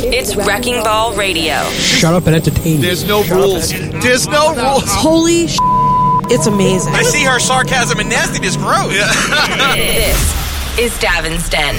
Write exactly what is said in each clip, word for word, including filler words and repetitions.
It's Wrecking Ball Radio. Shut up and entertain me. There's no Shut rules. There's no rules. Holy sh**. It's amazing. I see her sarcasm and nastiness grow. This is Davin's Den.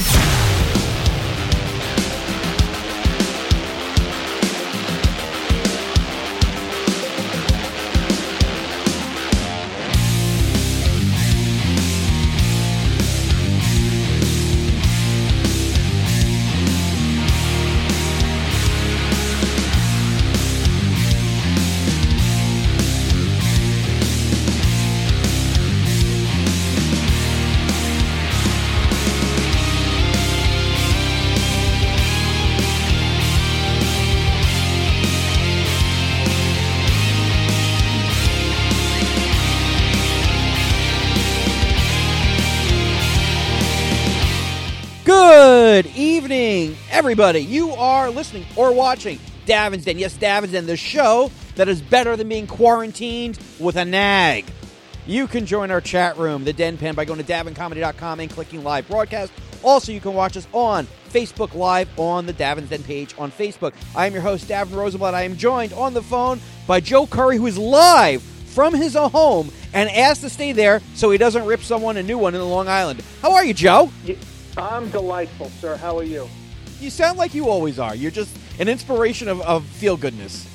Good evening, everybody. You are listening or watching Davin's Den. Yes, Davin's Den, the show that is better than being quarantined with a nag. You can join our chat room, the Den Pen, by going to davin comedy dot com and clicking live broadcast. Also, you can watch us on Facebook Live on the Davin's Den page on Facebook. I am your host, Davin Rosenblatt. I am joined on the phone by Joe Curry, who is live from his home and asked to stay there so he doesn't rip someone a new one in Long Island. How are you, Joe? Yeah. I'm delightful, sir. How are you? You sound like you always are. You're just an inspiration of, of feel-goodness.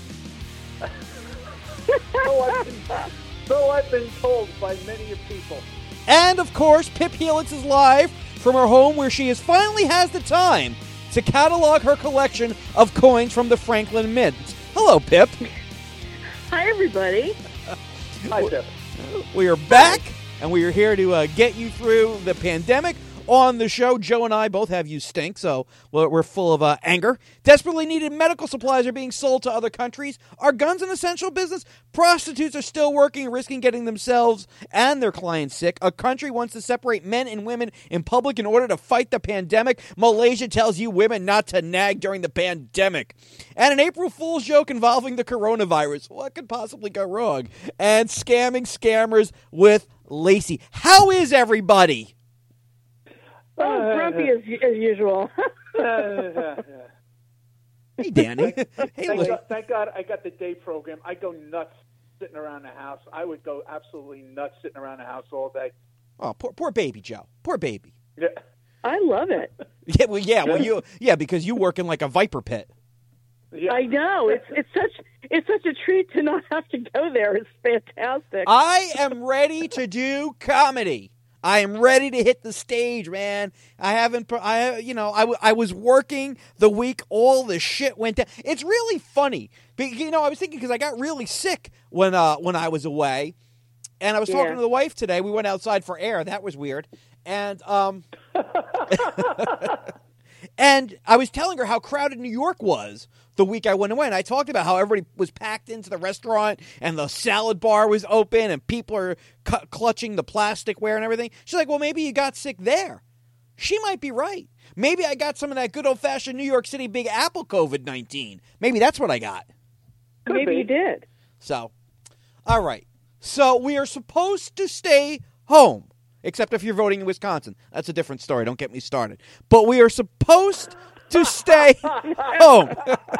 so, I've been, so I've been told by many people. And, of course, Pip Helix is live from her home where she is finally has the time to catalog her collection of coins from the Franklin Mint. Hello, Pip. Hi, everybody. Hi, Pip. We are back, and we are here to uh, get you through the pandemic. On the show, Joe and I both have you stink, so we're full of uh, anger. Desperately needed medical supplies are being sold to other countries. Are guns an essential business? Prostitutes are still working, risking getting themselves and their clients sick. A country wants to separate men and women in public in order to fight the pandemic. Malaysia tells you women not to nag during the pandemic. And an April Fool's joke involving the coronavirus. What could possibly go wrong? And scamming scammers with Lacey. How is everybody? Oh, grumpy as, as usual. Hey, Danny. Hey, thank, God, thank God I got the day program. I go nuts sitting around the house. I would go absolutely nuts sitting around the house all day. Oh, poor, poor baby, Joe. Poor baby. Yeah. I love it. Yeah, well, yeah, well, you, yeah, because you work in like a viper pit. Yeah. I know. It's it's such it's such a treat to not have to go there. It's fantastic. I am ready to do comedy. I am ready to hit the stage, man. I haven't, I, you know, I, w- I was working the week all the shit went down. It's really funny. But, you know, I was thinking because I got really sick when, uh, when I was away. And I was talking Yeah. to the wife today. We went outside for air. That was weird. And, um, and I was telling her how crowded New York was the week I went away. And I talked about how everybody was packed into the restaurant and the salad bar was open and people are cu- clutching the plasticware and everything. She's like, well, maybe you got sick there. She might be right. Maybe I got some of that good old-fashioned New York City Big Apple COVID nineteen. Maybe that's what I got. Could Maybe be. you did. So, all right. So we are supposed to stay home. Except if you're voting in Wisconsin. That's a different story. Don't get me started. But we are supposed to stay home.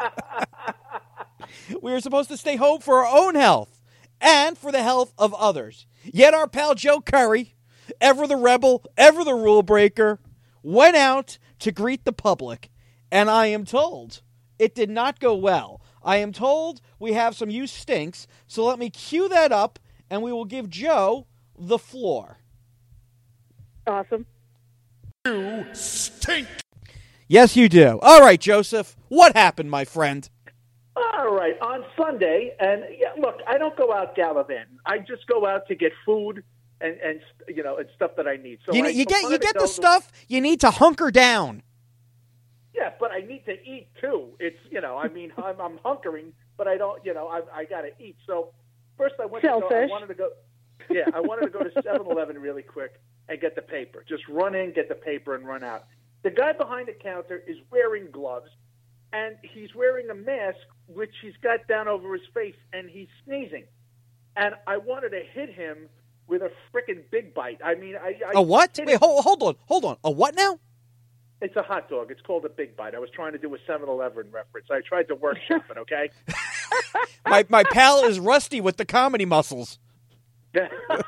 We are supposed to stay home for our own health and for the health of others. Yet our pal Joe Curry, ever the rebel, ever the rule breaker, went out to greet the public. And I am told it did not go well. I am told we have some you stinks. So let me cue that up and we will give Joe the floor. Awesome. You stink. Yes, you do. All right, Joseph. What happened, my friend? All right. On Sunday, and yeah, look, I don't go out gallivanting. I just go out to get food and, and you know, and stuff that I need. So You, I you get you wanted to get go the to- stuff you need to hunker down. Yeah, but I need to eat too. It's, you know, I mean, I'm, I'm hunkering, but I don't, you know, I, I got to eat. So first I went to go, I Selfish. wanted to go, yeah, I wanted to go to seven eleven really quick and get the paper. Just run in, get the paper, and run out. The guy behind the counter is wearing gloves, and he's wearing a mask, which he's got down over his face, and he's sneezing. And I wanted to hit him with a freaking big bite. I mean, I, I A what? hit Wait, him- hold, hold on, hold on. A what now? It's a hot dog. It's called a Big Bite. I was trying to do a seven eleven reference. I tried to workshop it, okay? my my pal is rusty with the comedy muscles. so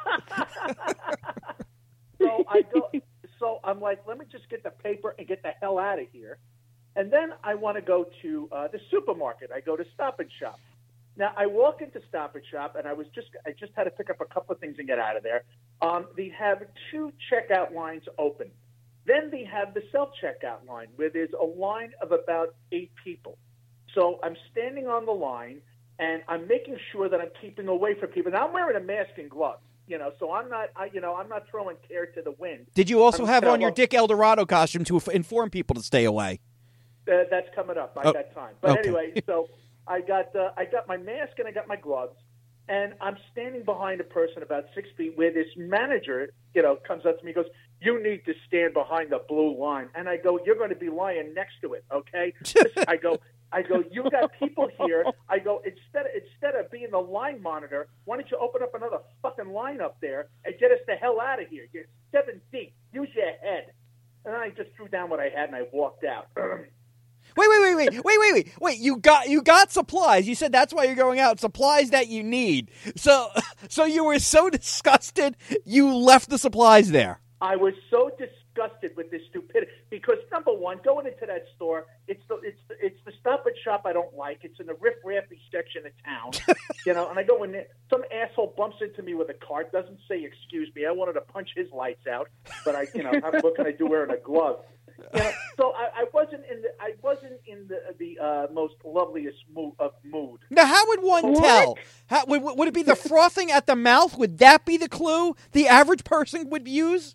I go. So I'm like, let me just get the paper and get the hell out of here. And then I want to go to uh, the supermarket. I go to Stop and Shop. Now I walk into Stop and Shop, and I was just I just had to pick up a couple of things and get out of there. Um, they have two checkout lines open. Then they have the self-checkout line where there's a line of about eight people. So I'm standing on the line, and I'm making sure that I'm keeping away from people. Now I'm wearing a mask and gloves, you know, so I'm not, I, you know, I'm not throwing care to the wind. Did you also I'm, have you know, on your well, Dick Eldorado costume to f- inform people to stay away? Uh, that's coming up by oh, that time. But okay. anyway, so I got uh, I got my mask and I got my gloves, and I'm standing behind a person about six feet where this manager, you know, comes up to me and goes, "You need to stand behind the blue line." And I go, "You're going to be lying next to it, okay?" I go, I go, "You got people here." I go, instead of, instead of being the line monitor, why don't you open up another fucking line up there and get us the hell out of here? You're seven deep. Use your head. And I just threw down what I had and I walked out. Wait, wait, wait, wait, wait, wait, wait, wait! You got you got supplies. You said that's why you're going out. Supplies that you need. So, so you were so disgusted, you left the supplies there. I was so disgusted with this stupidity because number one, going into that store, it's the it's the, it's the Stop and Shop I don't like. It's in the riff raffy section of town, you know. And I go in there, some asshole bumps into me with a cart, doesn't say excuse me. I wanted to punch his lights out, but I, you know, what can I do wearing a glove? You know, so I, I wasn't in the I wasn't in the the uh, most loveliest mood of mood. Now, how would one What? tell? How, would, would it be the frothing at the mouth? Would that be the clue the average person would use?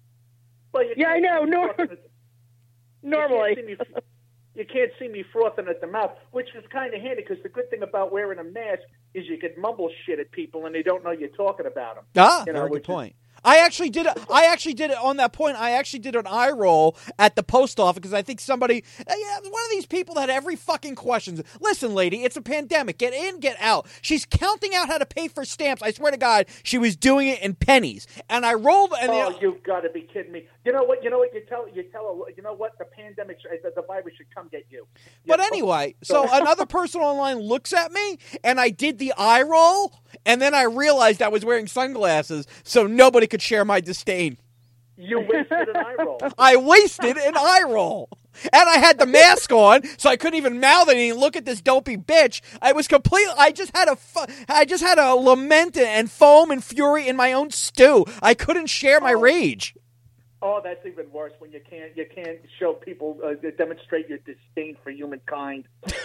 Well, you Yeah, I can't know. see me Nor- frothing at- Normally. You can't, see me, you can't see me frothing at the mouth, which is kind of handy because the good thing about wearing a mask is you can mumble shit at people and they don't know you're talking about them. Ah, You know, very good which is- point. I actually did it. I actually did it on that point. I actually did an eye roll at the post office because I think somebody, uh, yeah, one of these people that had every fucking question. Listen, lady, it's a pandemic. Get in, get out. She's counting out how to pay for stamps. I swear to God, she was doing it in pennies. And I rolled. And Oh, the, you've got to be kidding me! You know what? You know what? You tell you tell you know what? The pandemic, the, the virus should come get you. But You know? anyway, so another person online looks at me, and I did the eye roll, and then I realized I was wearing sunglasses, so nobody could share my disdain. You wasted an eye roll. I wasted an eye roll. And I had the mask on, so I couldn't even mouth anything. Look at this dopey bitch. I was completely, I just had a, fu- I just had a lament and foam and fury in my own stew. I couldn't share my rage. Oh, that's even worse when you can't you can't show people uh, demonstrate your disdain for humankind.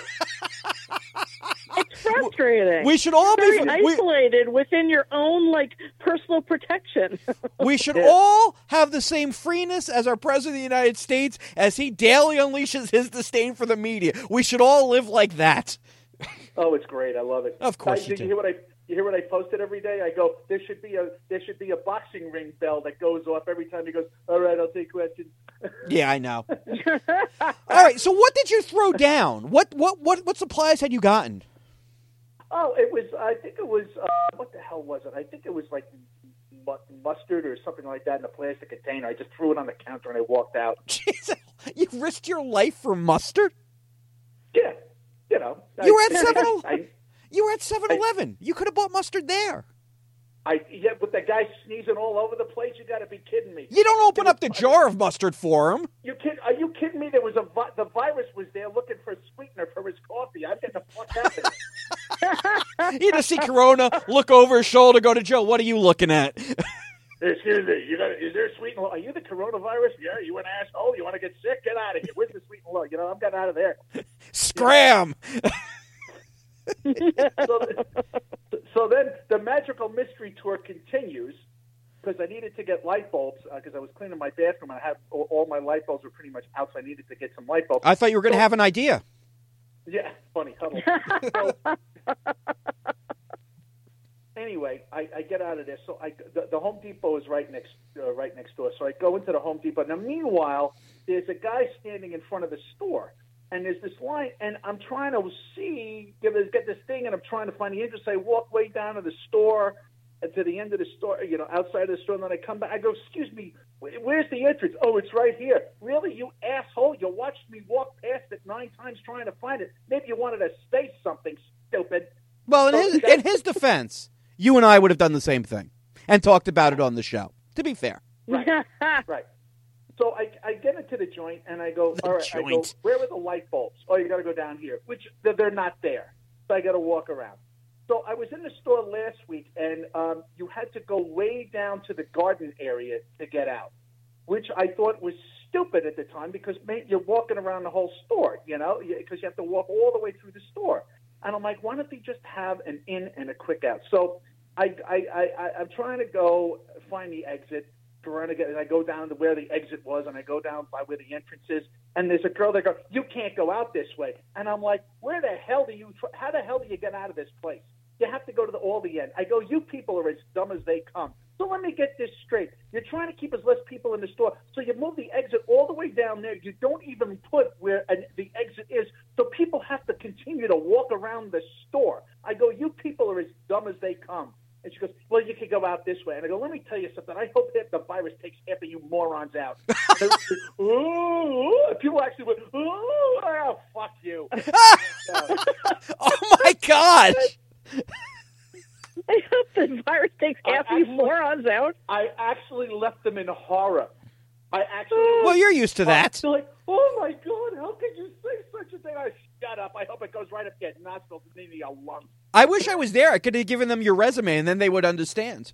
It's frustrating. We should all Very be, we, isolated within your own like personal protection. we should all have the same freeness as our President of the United States as he daily unleashes his disdain for the media. We should all live like that. Oh, it's great. I love it. Of course I, you did do. you hear what I you hear what I posted every day? I go, there should be a there should be a boxing ring bell that goes off every time he goes, all right, I'll take questions. Yeah, I know. All right, so what did you throw down? What what what what supplies had you gotten? Oh, it was I think it was uh, what the hell was it? I think it was like mu- mustard or something like that in a plastic container. I just threw it on the counter and I walked out. Jesus, you risked your life for mustard? Yeah. You know. You were I- at seven I, You were at seven eleven. You could have bought mustard there. I yeah, with the guy sneezing all over the place, you got to be kidding me. You don't open up the jar of mustard for him. You kid? Are you kidding me? There was a vi- the virus was there looking for a sweetener for his coffee. I'm getting the fuck out of it. You just see Corona, look over his shoulder, go to Joe, what are you looking at? Excuse me, you got? Is there sweet and low? Are you the coronavirus? Yeah, you an asshole. You want to get sick? Get out of here. Where's the sweet and low? You know, I'm getting out of there. Scram! so, so then the magical mystery tour continues because I needed to get light bulbs because uh, I was cleaning my bathroom and I had all, all my light bulbs were pretty much out, so I needed to get some light bulbs. I thought you were going to have an idea. Yeah, funny huddle. So, anyway, I, I get out of there. So I, the, the Home Depot is right next, uh, right next door. So I go into the Home Depot. Now, meanwhile, there's a guy standing in front of the store, and there's this line, and I'm trying to see, get this, get this thing, and I'm trying to find the entrance. I walk way down to the store, and to the end of the store, you know, outside of the store, and then I come back. I go, excuse me, "Wh- Where's the entrance? Oh, it's right here. Really, you asshole? You watched me walk past it nine times trying to find it. Maybe you wanted to say something, stupid." Well, in So his that- in his defense, you and I would have done the same thing and talked about it on the show. To be fair, Right. Right. So I, I get into the joint and I go, all right, I go, joint. where are the light bulbs? Oh, you got to go down here, which they're, they're not there. So I got to walk around. So I was in the store last week and um, you had to go way down to the garden area to get out, which I thought was stupid at the time because man, you're walking around the whole store, you know, because you have to walk all the way through the store. And I'm like, why don't they just have an in and a quick out? So I, I, I, I, I'm trying to go find the exit. Trying to get, and I go down to where the exit was, and I go down by where the entrance is, and there's a girl that goes, "You can't go out this way." And I'm like, "Where the hell do you? Tr- how the hell do you get out of this place? You have to go to the all the end." I go, "You people are as dumb as they come." So let me get this straight. You're trying to keep as less people in the store, so you move the exit all the way down there. You don't even put where an, the exit is, so people have to continue to walk around the store. I go, "You people are as dumb as they come." And she goes, "Well, you could go out this way." And I go, "Let me tell you something. I hope that the virus takes half of you morons out." And ooh, people actually went, "Ooh, oh, fuck you." So, oh my God! I hope the virus takes I half of you actually- morons out. I actually left them in horror. I actually. Well, you're used to that. They're like, "Oh my God, how could you say such a thing?" I shut up. I hope it goes right up your nostrils and into your lungs. I wish I was there. I could have given them your resume, and then they would understand.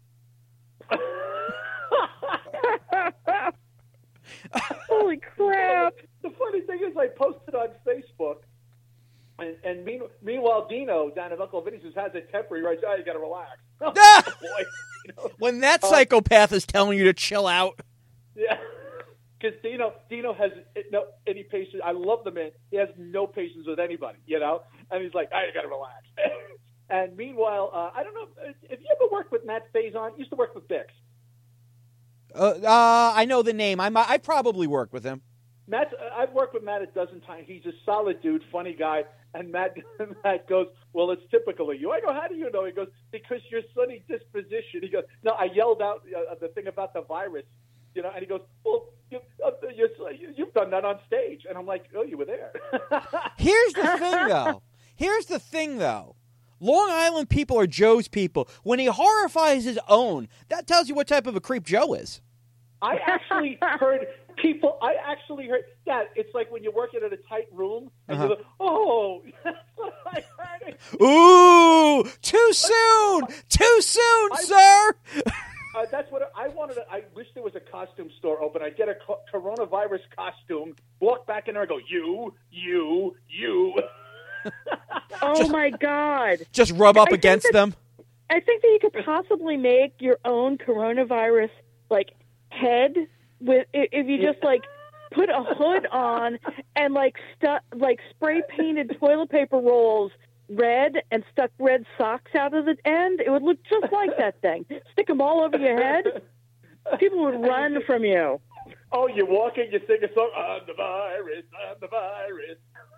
Holy crap. The funny thing is, I posted on Facebook, and, and mean, meanwhile, Dino down at Uncle Vinny's who has a temper, he writes, "Oh, you got to relax." Oh, Ah! boy. You know? When that psychopath is telling you to chill out. Yeah. Because Dino, Dino has no any patience. I love the man. He has no patience with anybody, you know. And he's like, "I got to relax." And meanwhile, uh, I don't know if you ever worked with Matt Faison. Used to work with Bix. Uh, uh, I know the name. I I probably worked with him. Matt, I've worked with Matt a dozen times. He's a solid dude, funny guy. And Matt, Matt goes, "Well, it's typical of you." I go, "How do you know?" He goes, "Because your sunny disposition." He goes, "No, I yelled out uh, the thing about the virus, you know." And he goes, "Well, you, uh, you, you've done that on stage." And I'm like, "Oh, you were there." Here's the thing, though. Here's the thing, though. Long Island people are Joe's people. When he horrifies his own, that tells you what type of a creep Joe is. I actually heard people. I actually heard that it's like when you're working in a tight room and Uh-huh. you're like, "Oh, that's what I heard." Ooh, too soon, too soon, I- sir. Uh, that's what I wanted. To, I wish there was a costume store open. I'd get a co- coronavirus costume, walk back in there, and go, "You, you, you." Oh, my God. Just rub up I think against that- them. I think that you could possibly make your own coronavirus, like, head with i- if you just, like, put a hood on and, like, stu- like spray-painted toilet paper rolls red and stuck red socks out of the end. It would look just like that thing. Stick them all over your head. People would run from you. Oh, you walk in, you sing a song. "I'm the virus, I'm the virus."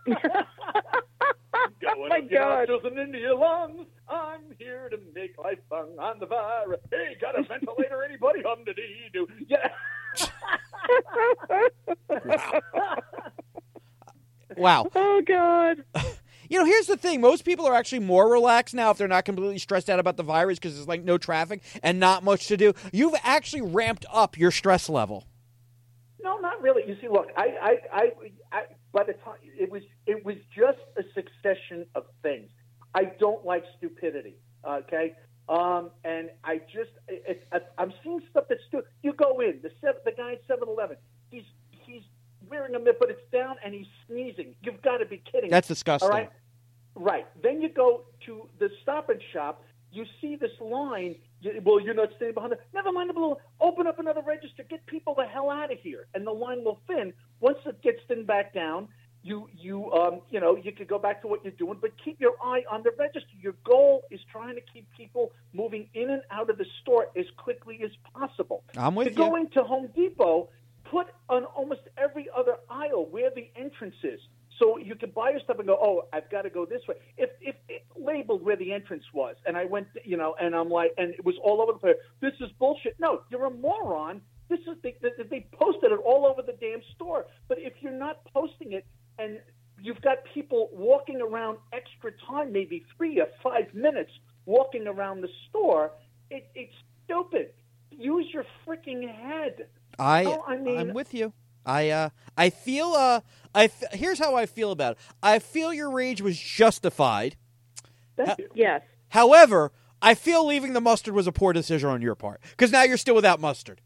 Going my up your God. nostrils and into your lungs. I'm here to make life fun. I'm the virus. Hey, got a ventilator? Anybody? Hum to dee doo. Yeah. Wow. Oh, God. You know, here's the thing. Most people are actually more relaxed now if they're not completely stressed out about the virus because there's, like, no traffic and not much to do. You've actually ramped up your stress level. No, not really. You see, look, I, I, I, I, by the time it was, it was just a succession of things. I don't like stupidity. Okay, um, and I just, it, it, I'm seeing stuff that's stupid. You go in the seven, the guy at seven eleven. He's he's wearing a mitt, but it's down, and he's sneezing. You've got to be kidding. That's me. disgusting. All right, right. Then you go to the Stop and Shop. You see this line. You, well, you're not standing behind it. Never mind the balloon. Open up another register. Get people the hell out of here. And the line will thin. Once it gets thinned back down, you you um you know you could go back to what you're doing, but keep your eye on the register. Your goal is trying to keep people moving in and out of the store as quickly as possible. I'm with to you. go into Home Depot, put on almost every other aisle where the entrance is. So you can buy your stuff and go, "Oh, I've got to go this way." If if it labeled where the entrance was, and I went, you know, and I'm like, and it was all over the place. This is bullshit. No, you're a moron. This is they, they, they posted it all over the damn store. But if you're not posting it, and you've got people walking around extra time, maybe three or five minutes walking around the store, it, it's stupid. Use your freaking head. I, oh, I mean, I'm with you. I uh I feel uh I f- here's how I feel about it. I feel your rage was justified. Thank you. Yes. However, I feel leaving the mustard was a poor decision on your part because now you're still without mustard.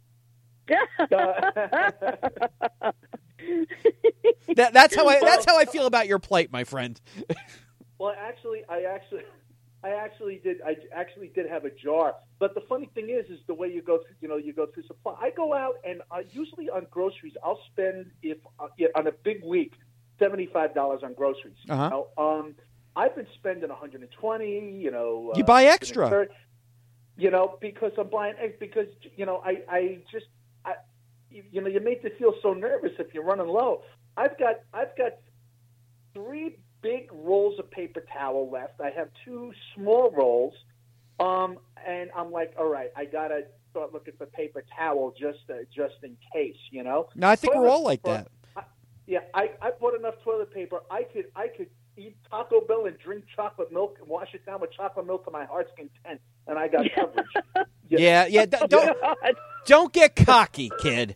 that, that's how I that's how I feel about your plight, my friend. Well, actually, I actually, I actually did. I actually did have a jar. But the funny thing is, is the way you go through. You know, you go through supply. I go out and uh, usually on groceries, I'll spend if uh, yeah, on a big week, seventy-five dollars on groceries. Uh-huh. You know, um, I've been spending one hundred twenty. You know, you uh, buy extra. thirty, you know, because I'm buying because you know I I just I you know you make me feel so nervous if you're running low. I've got I've got three big rolls of paper towel left. I have two small rolls, um, and I'm like, all right, I gotta start looking for paper towel just uh, just in case, you know. No, I think toilet we're all like paper, that. I, yeah, I, I bought enough toilet paper. I could I could eat Taco Bell and drink chocolate milk and wash it down with chocolate milk to my heart's content, and I got coverage. Yeah, yeah. d- Don't don't get cocky, kid.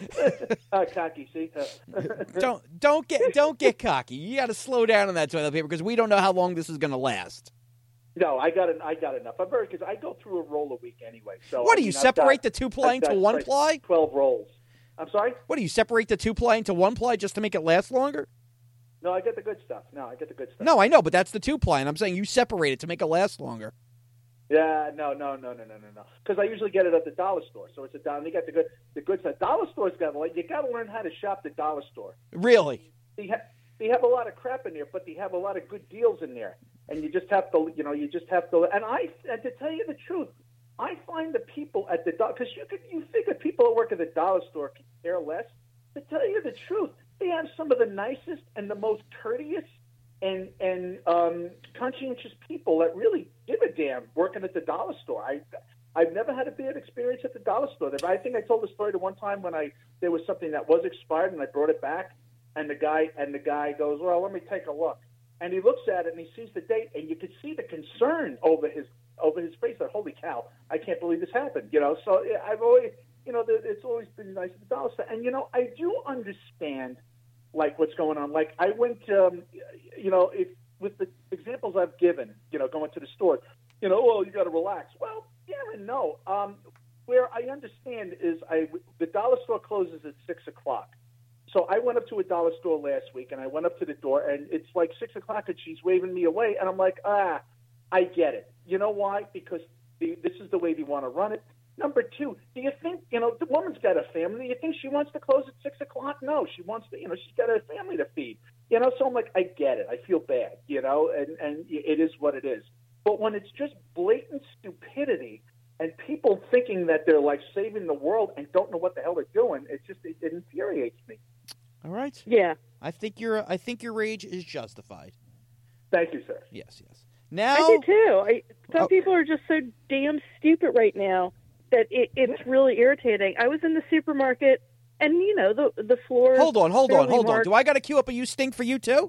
uh, cocky, see. Uh, Don't don't get don't get cocky. You got to slow down on that toilet paper because we don't know how long this is going to last. No, I got an, I got enough. I'm very because I go through a roll a week anyway. So What I do you mean, I've separate got- the two ply I've into got, one like, ply? Twelve rolls. I'm sorry. What do you separate the two ply into one ply just to make it last longer? No, I get the good stuff. No, I get the good stuff. No, I know, but that's the two ply, and I'm saying you separate it to make it last longer. Yeah, no, no, no, no, no, no, no. Because I usually get it at the dollar store, so it's a dollar. They got the good, the good stuff. Dollar store's got like you got to learn how to shop the dollar store. Really? They have, they have a lot of crap in there, but they have a lot of good deals in there, and you just have to, you know, you just have to. And I, and to tell you the truth, I find the people at the dollar because you could, you figure people that work at the dollar store can care less. To tell you the truth, they have some of the nicest and the most courteous and and um, conscientious people that really give a damn working at the dollar store. I I've never had a bad experience at the dollar store. I think I told the story the one time when I there was something that was expired and I brought it back, and the guy and the guy goes, well, let me take a look, and he looks at it and he sees the date, and you could see the concern over his over his face. That holy cow, I can't believe this happened. You know, so I've always you know it's always been nice at the dollar store, and you know I do understand. Like what's going on. Like I went, um, you know, if with the examples I've given, you know, going to the store, you know, oh, you got to relax. Well, yeah and no. Um, where I understand is I the dollar store closes at six o'clock. So I went up to a dollar store last week, and I went up to the door, and it's like six o'clock, and she's waving me away, and I'm like, ah, I get it. You know why? Because the, this is the way they want to run it. Number two, do you think, you know, the woman's got a family. Do you think she wants to close at six o'clock? No, she wants to, you know, she's got a family to feed. You know, so I'm like, I get it. I feel bad, you know, and, and it is what it is. But when it's just blatant stupidity and people thinking that they're like saving the world and don't know what the hell they're doing, it just, it, it infuriates me. All right. Yeah. I think your I think your rage is justified. Thank you, sir. Yes, yes. Now, I do too. I, some Oh. people are just so damn stupid right now that it, it's really irritating. I was in the supermarket, and you know the the floor. hold on, hold on, fairly hold on. marked- Do I got to queue up a you stink for you too?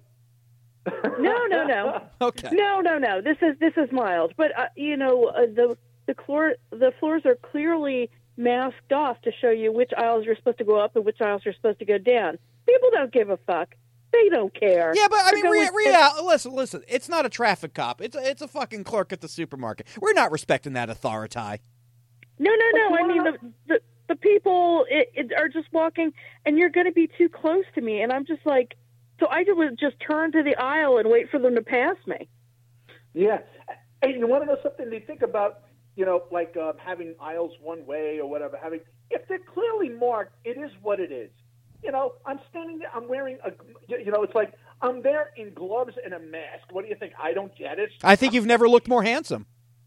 No, no, no, Okay. no, no, no. This is this is mild, but uh, you know uh, the the floor the floors are clearly masked off to show you which aisles you're supposed to go up and which aisles you're supposed to go down. People don't give a fuck. They don't care. Yeah, but I They're mean, re- going- real, listen, listen. It's not a traffic cop. It's a, it's a fucking clerk at the supermarket. We're not respecting that authority. No, no, no. But I you mean, wanna- the, the the people it, it are just walking, and you're going to be too close to me, and I'm just like, so I would just turn to the aisle and wait for them to pass me. Yeah. Hey, you want to know something? They think about, you know, like um, having aisles one way or whatever. Having if they're clearly marked, it is what it is. You know, I'm standing there. I'm wearing a. You know, it's like I'm there in gloves and a mask. What do you think? I don't get it. I think you've never looked more handsome.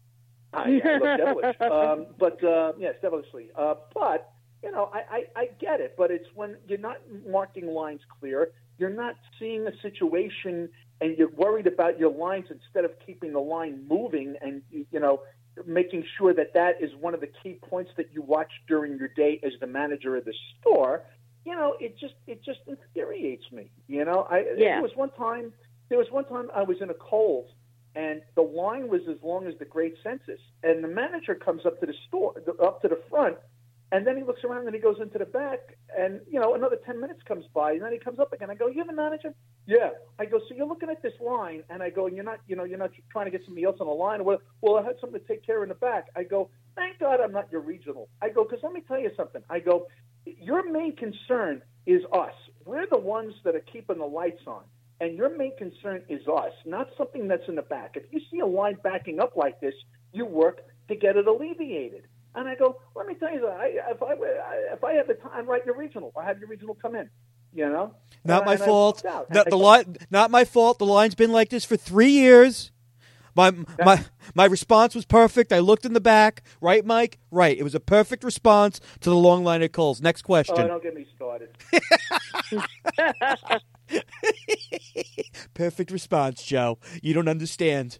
I, I look devilish. Um, but uh, yes, devilishly. Uh, but you know, I, I, I get it. But it's when you're not marking lines clear. You're not seeing a situation, and you're worried about your lines instead of keeping the line moving. And you know, making sure that that is one of the key points that you watch during your day as the manager of the store, you know, it just it just infuriates me. You know, I Yeah. there was one time there was one time I was in a Kohl's and the line was as long as the Great Census, and the manager comes up to the store up to the front. And then he looks around and he goes into the back, and, you know, another ten minutes comes by, and then he comes up again. I go, "You have a manager?" "Yeah." I go, "So you're looking at this line," and I go, "And you're not, you know, you're not trying to get somebody else on the line?" Well, well, I had something to take care of in the back. I go, "Thank God I'm not your regional." I go, "Because let me tell you something." I go, "Your main concern is us. We're the ones that are keeping the lights on. And your main concern is us, not something that's in the back. If you see a line backing up like this, you work to get it alleviated." And I go, "Let me tell you, I, if I if I have the time, write your regional. I have your regional come in, you know." Not And my I, and I fault. walked out. The, And I the go, line, not my fault. The line's been like this for three years. My my my response was perfect. I looked in the back. Right, Mike? Right. It was a perfect response to the long line of Kohl's. Next question. "Oh, don't get me started." Perfect response, Joe. You don't understand.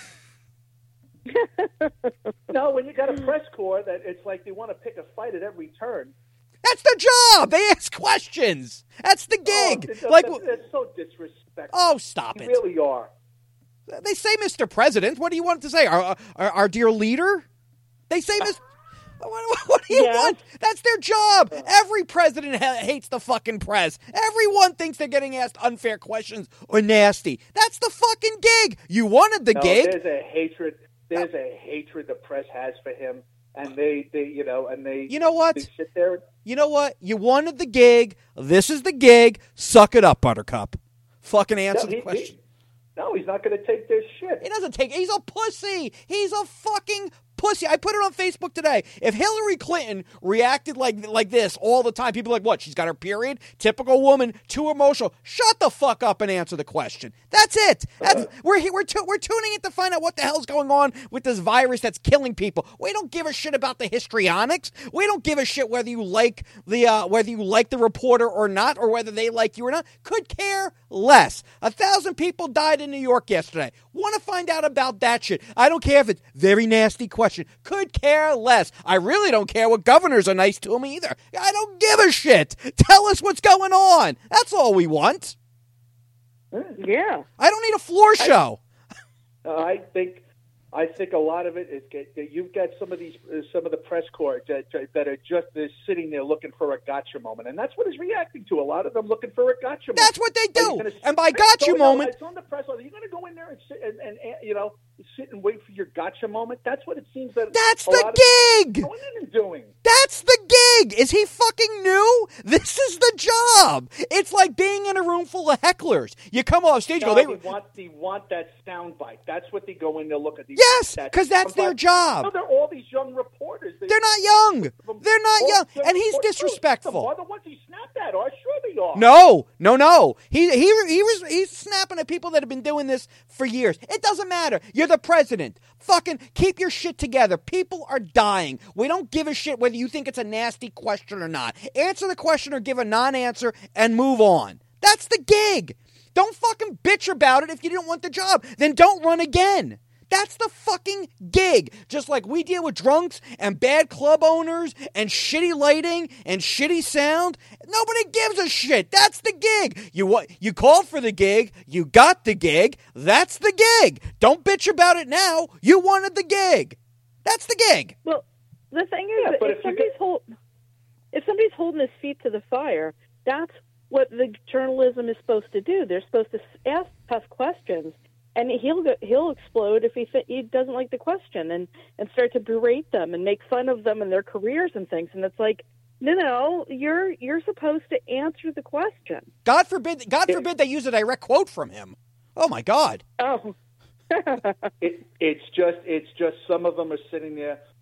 No, when you got a press corps that it's like they want to pick a fight at every turn. That's their job. They ask questions. That's the gig. Oh, it's, like, that's, that's so disrespectful. oh, stop You it. really are. They say Mister President. What do you want to say? Our, our, our dear leader? They say Mister What, what do you Yeah. want? That's their job. Every president ha- hates the fucking press. Everyone thinks they're getting asked unfair questions or nasty. That's the fucking gig. You wanted the No, gig. there's a hatred. There's a hatred the press has for him, and they, they, you know, and they. You know what? They sit there. You know what? You wanted the gig. This is the gig. Suck it up, Buttercup. Fucking answer No, the he- question. he- no, he's not going to take their shit. He doesn't take. He's a pussy. He's a fucking pussy. I put it on Facebook today. If Hillary Clinton reacted like like this all the time, people are like, what? She's got her period? Typical woman, too emotional. Shut the fuck up and answer the question. That's it. That's, we're he- we're tu- we're tuning in to find out what the hell's going on with this virus that's killing people. We don't give a shit about the histrionics. We don't give a shit whether you like the uh, whether you like the reporter or not, or whether they like you or not. Could care less. A thousand people died in New York yesterday. Want to find out about that shit? I don't care if it's very nasty question. Could care less. I really don't care what governors are nice to him either. I don't give a shit. Tell us what's going on. That's all we want. Yeah. I don't need a floor show. Uh, I think, I think a lot of it is get, that you've got some of these, uh, some of the press corps that, that are just uh, sitting there looking for a gotcha moment, and that's what he's reacting to. A lot of them looking for a gotcha moment. That's what they Are you do. gonna- And by I gotcha don't know, moment, it's on the press. Are you going to go in there and sit and, and, and you know sit and wait for your gotcha moment? That's what it seems that that's a lot of the gig. going in and doing. That's the gig. Is he fucking new? This is the job. It's like being in a room full of hecklers. You come off stage, No, go, they, they want they want that sound bite. That's what they go in there look at. These, yes, that because that's their sound bite. job. No, they're all these young reporters. They, They're not young. They're not all young. young And he's reporters. disrespectful. The other ones he snapped at are sure they are. No, no, no. He he he was he's snapping at people that have been doing this for years. It doesn't matter. You're the president. Fucking keep your shit together. People are dying. We don't give a shit whether you think it's a nasty question or not. Answer the question or give a non-answer and move on. That's the gig. Don't fucking bitch about it if you didn't want the job. Then don't run again. That's the fucking gig. Just like we deal with drunks and bad club owners and shitty lighting and shitty sound, nobody gives a shit. That's the gig. You wa- you called for the gig. You got the gig. That's the gig. Don't bitch about it now. You wanted the gig. That's the gig. Well, the thing is, Yeah, that but if if you somebody's hold, if somebody's holding his feet to the fire, that's what the journalism is supposed to do. They're supposed to ask tough questions, and he'll go, he'll explode if he th- he doesn't like the question, and and start to berate them and make fun of them and their careers and things. And it's like, no, no, you're you're supposed to answer the question. God forbid. God forbid they use a direct quote from him. Oh my God. Oh, It, it's just it's just some of them are sitting there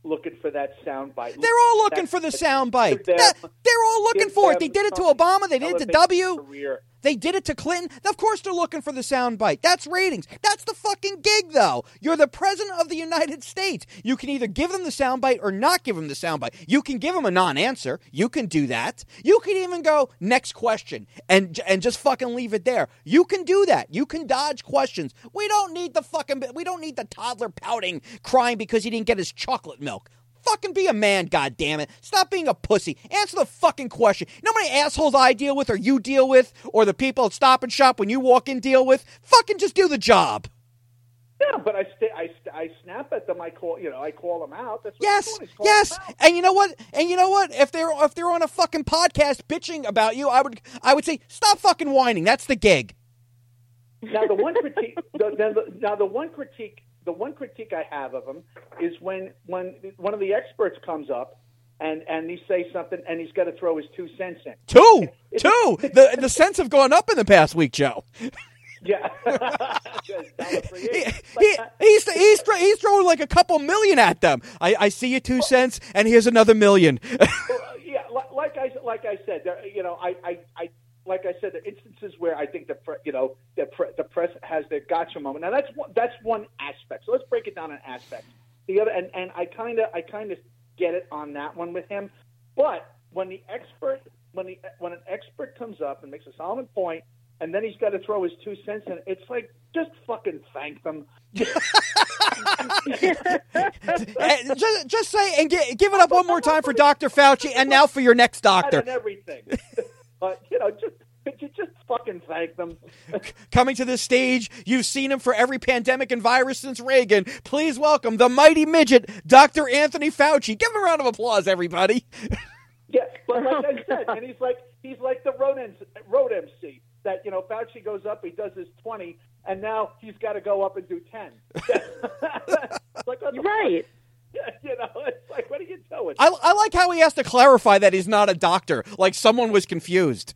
looking for that sound bite. They're all looking for the sound bite. them- That- They're all looking give for it. them They did it to something Obama. They did it to elevate W. their career. They did it to Clinton. Of course they're looking for the sound bite. That's ratings. That's the fucking gig, though. You're the president of the United States. You can either give them the sound bite or not give them the sound bite. You can give them a non-answer. You can do that. You can even go, next question, and and just fucking leave it there. You can do that. You can dodge questions. We don't need the fucking, we don't need the toddler pouting, crying because he didn't get his chocolate milk. Fucking be a man, goddammit. Stop being a pussy. Answer the fucking question. You know how many assholes I deal with or you deal with or the people at Stop and Shop when you walk in deal with? Fucking just do the job. Yeah, but I, st- I, st- I snap at them. I call, you know, I call them out. That's what Yes, I'm doing, is call yes. them out. And you know what? And you know what? If they're if they're on a fucking podcast bitching about you, I would I would say stop fucking whining. That's the gig. Now the one critique, the, the, now the one critique, the one critique I have of him is when when one of the experts comes up and and he says something and he's got to throw his two cents in. Two, two. The the cents have gone up in the past week, Joe. Yeah, he, he, he's, he's he's throwing like a couple million at them. I, I see you two cents, and here's another million. Yeah, like I like I said, there, you know, I, I, I like I said, there are instances where I think the pre, you know the pre, the press has their gotcha moment. Now that's one, that's one aspect. So let's break it down in aspects. The other, and, and I kind of I kind of get it on that one with him. But when the expert when the when an expert comes up and makes a solid point, and then he's got to throw his two cents in, it's like just fucking thank them. just, just say and get, give it up one more time for Doctor Fauci, and now for your next doctor. And everything, but you know, just you just fucking thank them. Coming to this stage, you've seen him for every pandemic and virus since Reagan. Please welcome the mighty midget, Doctor Anthony Fauci. Give him a round of applause, everybody. Yeah, but like I said, and he's like he's like the road M C, road M C that, you know, Fauci goes up, he does his twenty, and now he's got to go up and do ten. Like, right. Yeah, you know, it's like, what are you doing? I, I like how he has to clarify that he's not a doctor, like someone was confused.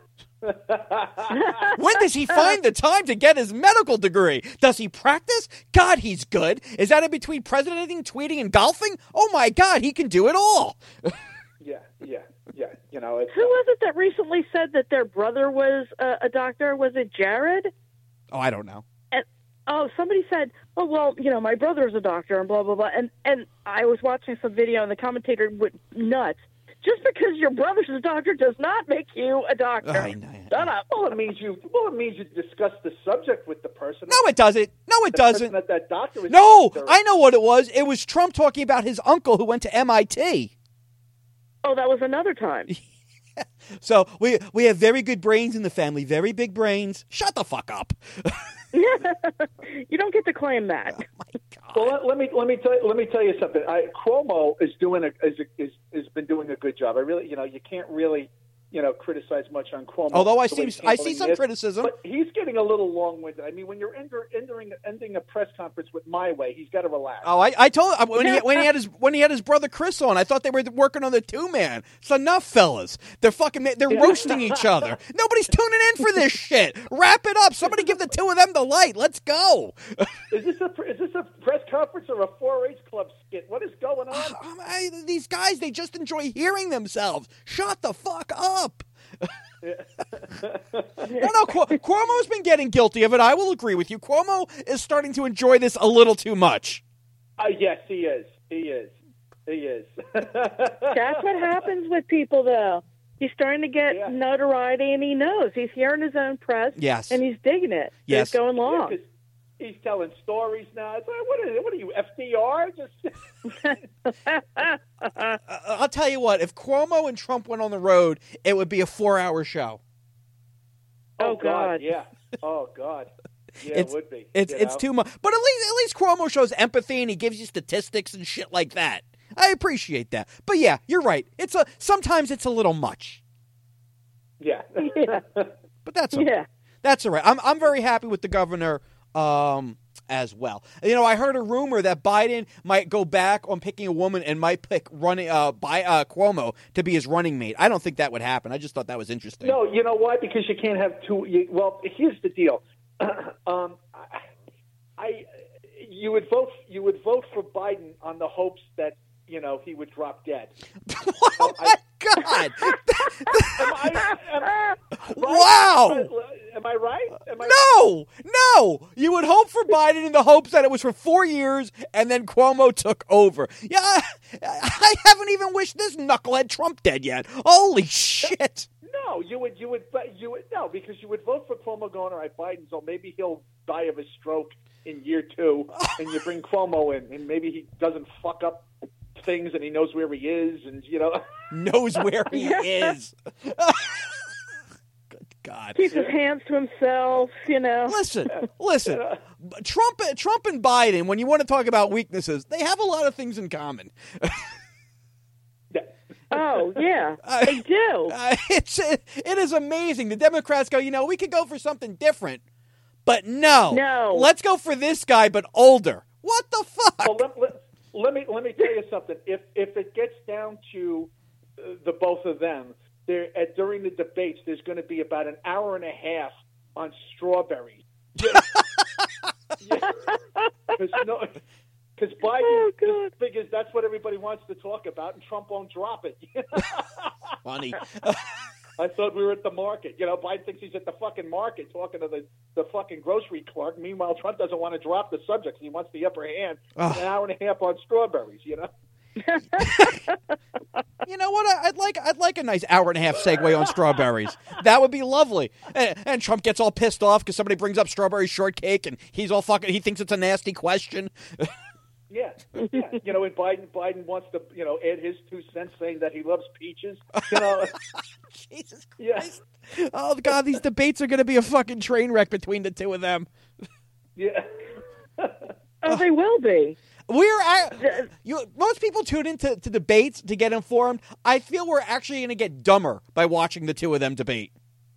When does he find the time to get his medical degree? Does he practice? God, he's good. Is that in between presidenting, tweeting, and golfing? Oh my God, he can do it all. Yeah, yeah, yeah. You know, it's, Who was it that recently said that their brother was a, a doctor? Was it Jared? Oh, I don't know. And oh, somebody said, "Oh, well, you know, my brother's a doctor," and blah blah blah. And and I was watching some video, and the commentator went nuts. Just because your brother's a doctor does not make you a doctor. I know. Shut up. well, it means you. Well, it means you discuss the subject with the person. No, it doesn't. No, it the person doesn't. That that doctor is. No, doctor. I know what it was. It was Trump talking about his uncle who went to M I T. Oh, that was another time. So we we have very good brains in the family, very big brains. Shut the fuck up. You don't get to claim that. Oh my God. Well, let, let me let me tell you, let me tell you something. I, Cuomo is doing a is, is has been doing a good job. I really, you know, you can't really, you know, criticize much on Cuomo. Although I the see way he's I see handling some this. criticism. But he's getting a little long-winded. I mean, when you're enter, entering ending a press conference with my way, he's got to relax. Oh, I, I told when he when he had his when he had his brother Chris on, I thought they were working on the two man. It's enough, fellas. They're fucking they're roasting each other. Nobody's tuning in for this shit. Wrap it up. Somebody give the two of them the light. Let's go. Is this a is this a press conference or a four H club skit? What is going on? Um, I, these guys, they just enjoy hearing themselves. Shut the fuck up. No, no, Cu- Cuomo's been getting guilty of it. I will agree with you. Cuomo is starting to enjoy this a little too much. Uh, yes, he is. He is. He is. That's what happens with people, though. He's starting to get Yeah. notoriety, and he knows. He's hearing his own press, Yes. and he's digging it. Yes. He's going Yeah, long. 'cause he's telling stories now. It's like, what, are, what are you, F D R? Just Uh, I'll tell you what, if Cuomo and Trump went on the road, it would be a four-hour show. Oh, God. Yeah. Oh, God. Yeah, It's- it would be. It's you it's know? too much. But at least at least Cuomo shows empathy and he gives you statistics and shit like that. I appreciate that. But yeah, you're right. It's a sometimes it's a little much. Yeah. Yeah. But that's okay. Yeah. That's all right. I'm I'm very happy with the governor um, as well. You know, I heard a rumor that Biden might go back on picking a woman and might pick running uh, by uh, Cuomo to be his running mate. I don't think that would happen. I just thought that was interesting. No, you know why? Because you can't have two. You, well, here's the deal. um, I, I, you would vote. You would vote for Biden on the hopes that he would drop dead. Oh, I- my God. Am I, am, right? Wow. Am I right? Am I No, no. You would hope for Biden in the hopes that it was for four years and then Cuomo took over. Yeah, I, I haven't even wished this knucklehead Trump dead yet. Holy shit. No, you would, you would, but you would no, because you would vote for Cuomo going, all right, Biden, so maybe he'll die of a stroke in year two, and you bring Cuomo in, and maybe he doesn't fuck up things, and he knows where he is, and you know, Knows where he is. Good God. Keeps his hands to himself, you know. Listen, listen. Trump, Trump and Biden, when you want to talk about weaknesses, they have a lot of things in common. Oh, yeah, they do. Uh, it's it, it is amazing. The Democrats go, you know, we could go for something different, but no, No. let's go for this guy, but older. What the fuck? well, let, let, let me let me tell you something. If if it gets down to uh, the both of them, there uh, during the debates, there's going to be about an hour and a half on strawberries. Yeah. Yeah. Because no, because Biden Oh, just God. figures that's what everybody wants to talk about, and Trump won't drop it. Funny. I thought we were at the market. You know, Biden thinks he's at the fucking market talking to the, the fucking grocery clerk. Meanwhile, Trump doesn't want to drop the subject. He wants the upper hand. Ugh. An hour and a half on strawberries, you know? You know what? I- I'd like I'd like a nice hour and a half segue on strawberries. That would be lovely. And, and Trump gets all pissed off because somebody brings up strawberry shortcake, and he's all fucking. He thinks it's a nasty question. Yeah. yeah. You know, and Biden Biden wants to, you know, add his two cents saying that he loves peaches. You know? Jesus Yeah. Christ! Oh God, these debates are going to be a fucking train wreck between the two of them. Yeah. Oh, they will be. We're at, you. Most people tune into to debates to get informed. I feel we're actually going to get dumber by watching the two of them debate.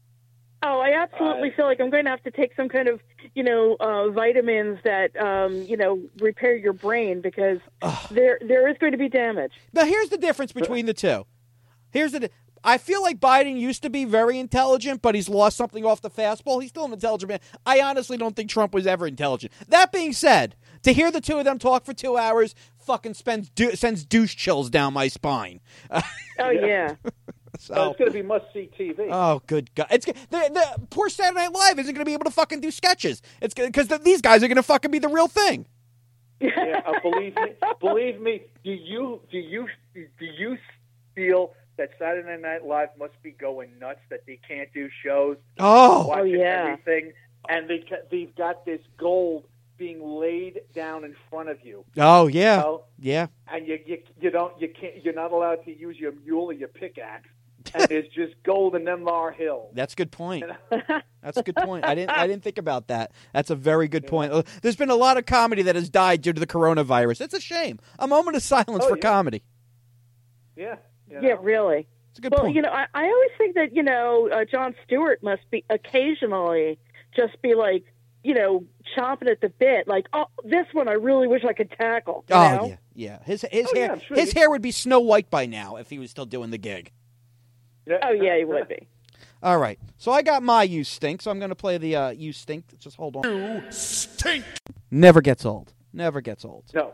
Oh, I absolutely feel like I'm going to have to take some kind of, you know, uh, vitamins that, um, you know, repair your brain because there there is going to be damage. Now, here's the difference between the two. Here's the. Di- I feel like Biden used to be very intelligent, but he's lost something off the fastball. He's still an intelligent man. I honestly don't think Trump was ever intelligent. That being said, to hear the two of them talk for two hours fucking spends du- sends douche chills down my spine. Uh, Oh, yeah. so, So it's going to be must-see T V. oh, good God! It's the, the poor Saturday Night Live isn't going to be able to fucking do sketches. It's because the, these guys are going to fucking be the real thing. Yeah, uh, believe me, believe me. Do you do you do you feel that Saturday Night Live must be going nuts that they can't do shows? Oh, Watching yeah. everything, and they ca- they've got this gold being laid down in front of you. oh yeah, You know? yeah. And you, you you don't you can't you're not allowed to use your mule or your pickaxe. And there's just gold in them Lar Hills. That's a good point. That's a good point. I didn't I didn't think about that. That's a very good point. Uh, There's been a lot of comedy that has died due to the coronavirus. It's a shame. A moment of silence Oh, for yeah. comedy. Yeah. you Yeah, know? really. It's a good Well, point. you know, I, I always think that, you know, uh, Jon Stewart must be occasionally just be like, you know, chomping at the bit, like, oh, this one I really wish I could tackle. You oh know? yeah, yeah. His his Oh, yeah, hair I'm sure his you- hair would be Snow White by now if he was still doing the gig. Yeah. Oh, yeah, he would be. All right. So I got my You Stink, so I'm going to play the uh, You Stink. Just hold on. You stink. Never gets old. Never gets old. No.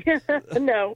No.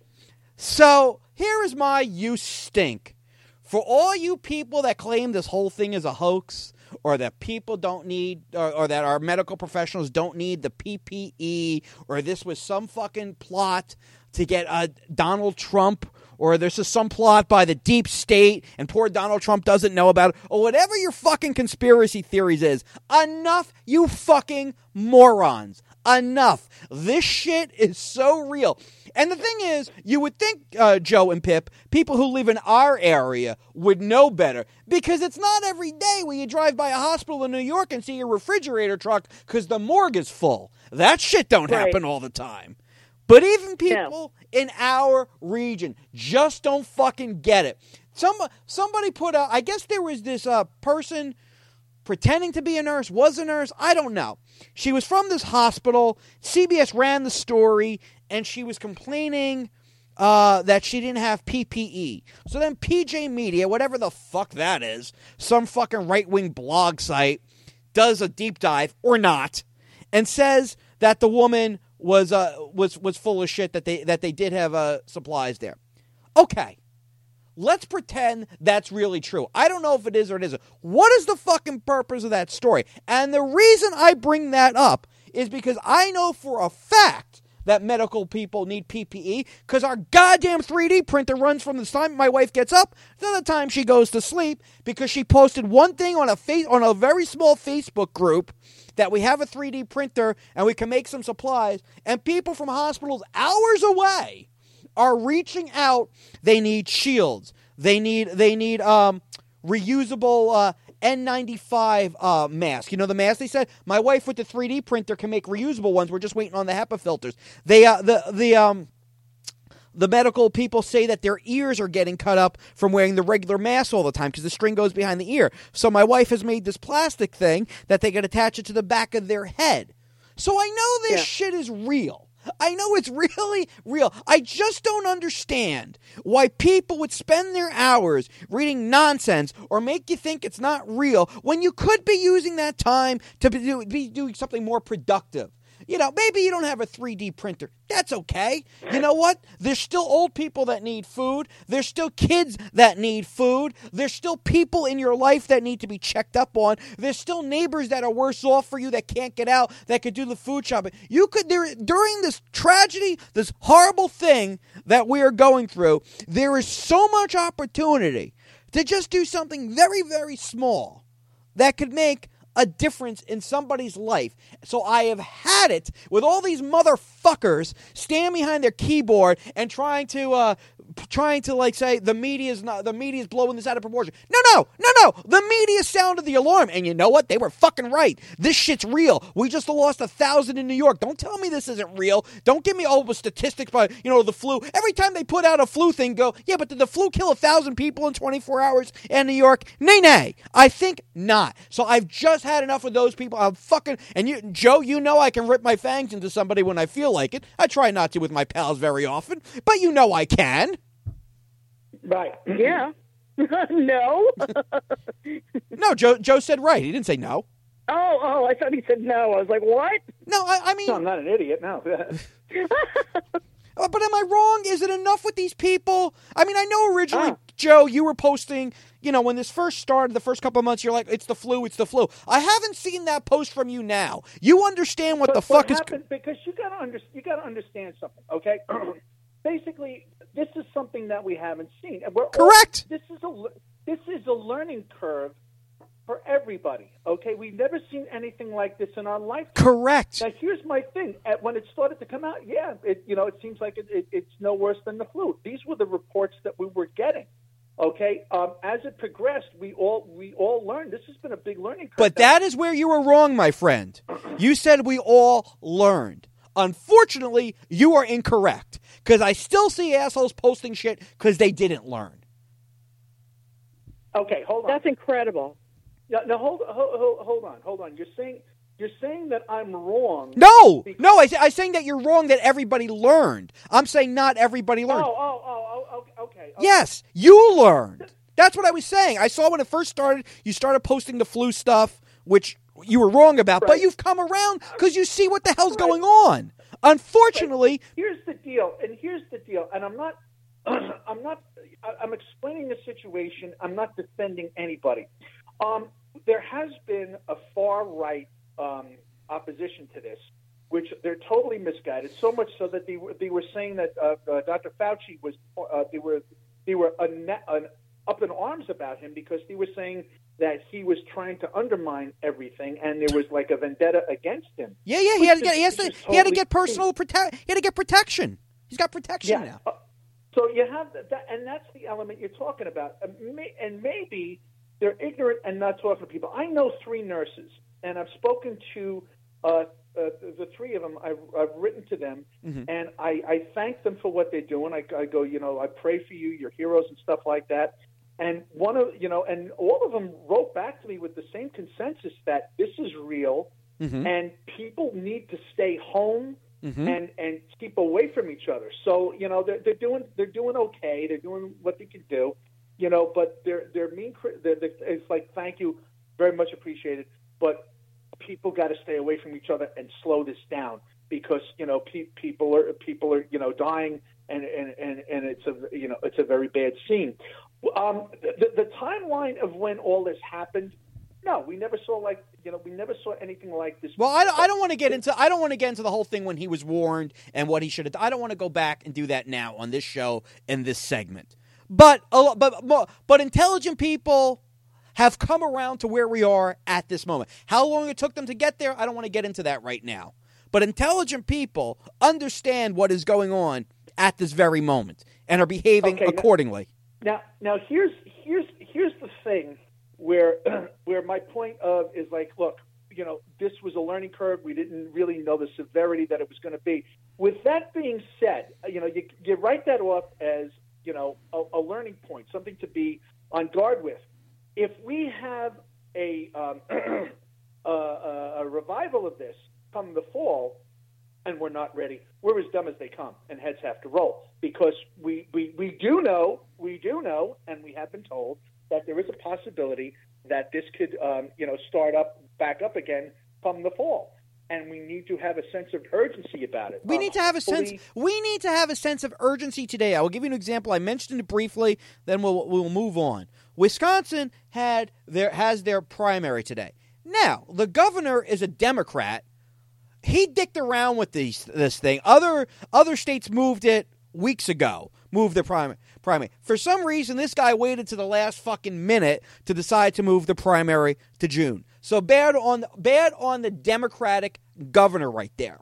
So here is my You Stink. For all you people that claim this whole thing is a hoax, or that people don't need, or, or that our medical professionals don't need the P P E, or this was some fucking plot to get uh, Donald Trump, or this is some plot by the deep state and poor Donald Trump doesn't know about it, or whatever your fucking conspiracy theories is, enough, you fucking morons. Enough. This shit is so real. And the thing is, you would think, uh, Joe and Pip, people who live in our area would know better. Because it's not every day when you drive by a hospital in New York and see a refrigerator truck because the morgue is full. That shit don't Right. happen all the time. But even people in our region just don't fucking get it. Some Somebody put out, I guess there was this uh, person pretending to be a nurse, was a nurse, I don't know. She was from this hospital. C B S ran the story, and she was complaining uh, that she didn't have P P E. So then P J Media, whatever the fuck that is, some fucking right-wing blog site, does a deep dive, or not, and says that the woman was uh, was was full of shit, that they that they did have uh, supplies there. Okay. Let's pretend that's really true. I don't know if it is or it isn't. What is the fucking purpose of that story? And the reason I bring that up is because I know for a fact that medical people need P P E because our goddamn three D printer runs from the time my wife gets up to the time she goes to sleep because she posted one thing on a face on a very small Facebook group that we have a three D printer and we can make some supplies, and people from hospitals hours away are reaching out. They need shields. They need they need um reusable uh, N ninety-five uh, mask. You know the mask they said? My wife with the three D printer can make reusable ones. We're just waiting on the HEPA filters. They uh, the the um the medical people say that their ears are getting cut up from wearing the regular mask all the time because the string goes behind the ear. So my wife has made this plastic thing that they can attach it to the back of their head. So I know this Yeah. shit is real. I know it's really real. I just don't understand why people would spend their hours reading nonsense or make you think it's not real when you could be using that time to be, do, be doing something more productive. You know, maybe you don't have a three D printer. That's okay. You know what? There's still old people that need food. There's still kids that need food. There's still people in your life that need to be checked up on. There's still neighbors that are worse off for you that can't get out, that could do the food shopping. You could, there, during this tragedy, this horrible thing that we are going through, there is so much opportunity to just do something very, very small that could make a difference in somebody's life. So I have had it with all these motherfuckers standing behind their keyboard and trying to uh trying to like say the media's not the media's blowing this out of proportion. No, no, no, no. The media sounded the alarm, and you know what? They were fucking right. This shit's real. We just lost a thousand in New York. Don't tell me this isn't real. Don't give me all the statistics by you know the flu. Every time they put out a flu thing, go yeah, but did the flu kill a thousand people in twenty-four hours in New York? Nay, nay. I think not. So I've just had enough of those people. I'm fucking and you, Joe. You know I can rip my fangs into somebody when I feel like it. I try not to with my pals very often, but you know I can. Right. Yeah. No. No, Joe. Joe said right. He didn't say no. Oh, oh, I thought he said no. I was like, what? No, I, I mean, No, I'm not an idiot. No. Uh, but am I wrong? Is it enough with these people? I mean, I know originally, Oh. Joe, you were posting, you know, when this first started, the first couple of months, you're like, it's the flu, it's the flu. I haven't seen that post from you now. You understand what But the fuck is... happened, because you got to under, you got to understand something, okay? Basically, this is something that we haven't seen. And we're all- Correct. this is a this is a learning curve for everybody. Okay, we've never seen anything like this in our lifetime. Correct. Now, here's my thing. At, when it started to come out, yeah, it, you know, it seems like it, it, it's no worse than the flu. These were the reports that we were getting. Okay, um, as it progressed, we all we all learned. This has been a big learning curve. But that is where you were wrong, my friend. You said we all learned. Unfortunately, you are incorrect. Because I still see assholes posting shit because they didn't learn. Okay, hold on. That's incredible. Yeah, no, hold, hold, hold on, hold on. You're saying you're saying that I'm wrong. No, no, I, I'm saying that you're wrong that everybody learned. I'm saying not everybody Oh, learned. oh, oh, oh, okay, okay. Yes, you learned. That's what I was saying. I saw when it first started, you started posting the flu stuff, which you were wrong about, but Right. you've come around because you see what the hell's going on. Unfortunately, Here's the deal, and here's the deal, and I'm not, I'm not, I'm explaining the situation. I'm not defending anybody. Um, there has been a far right um, opposition to this, which they're totally misguided. So much so that they were they were saying that uh, uh, Doctor Fauci was uh, they were they were un- un- up in arms about him because they were saying that he was trying to undermine everything, and there was like a vendetta against him. yeah, yeah, he had to Which get, is- he, has to, which is he had to totally get personal protect. He had to get protection. He's got protection now. Uh, so you have that, and that's the element you're talking about. And, may, and maybe they're ignorant and not talking to people. I know three nurses, and I've spoken to uh, uh, the, the three of them. I've, I've written to them, Mm-hmm. and I, I thank them for what they're doing. I, I go, you know, I pray for you, you're heroes and stuff like that. And one of, you know, and all of them wrote back to me with the same consensus that this is real, Mm-hmm. and people need to stay home. Mm-hmm. and and keep away from each other. So you know they're, they're doing they're doing okay. They're doing what they can do, you know. But they're they're mean. They're, they're, it's like thank you, very much appreciated. But people got to stay away from each other and slow this down because you know pe- people are people are you know dying and, and, and, and it's a you know it's a very bad scene. Um, the, the timeline of when all this happened, no, we never saw like you know we never saw anything like this. Well, I don't, I don't want to get into I don't want to get into the whole thing when he was warned and what he should have. I don't want to go back and do that now on this show in this segment. But but but, but intelligent people have come around to where we are at this moment. How long it took them to get there, I don't want to get into that right now. But intelligent people understand what is going on at this very moment and are behaving okay, accordingly. Now, now here's here's here's the thing where where my point of is like, look, you know, this was a learning curve. We didn't really know the severity that it was going to be. With that being said, you know, you you write that off as you know a, a learning point, something to be on guard with. If we have a, um, a, a revival of this come the fall and we're not ready, we're as dumb as they come and heads have to roll because we, we, we do know, we do know, and we have been told that there is a possibility that this could, um, you know, start up, back up again come the fall. And we need to have a sense of urgency about it. We um, need to have a sense. We need to have a sense of urgency today. I will give you an example. I mentioned it briefly. Then we'll we'll move on. Wisconsin had their has their primary today. Now the governor is a Democrat. He dicked around with these this thing. Other other states moved it weeks ago. Moved the primary. Primary. For some reason, this guy waited to the last fucking minute to decide to move the primary to June. So bad on bad on the Democratic governor right there.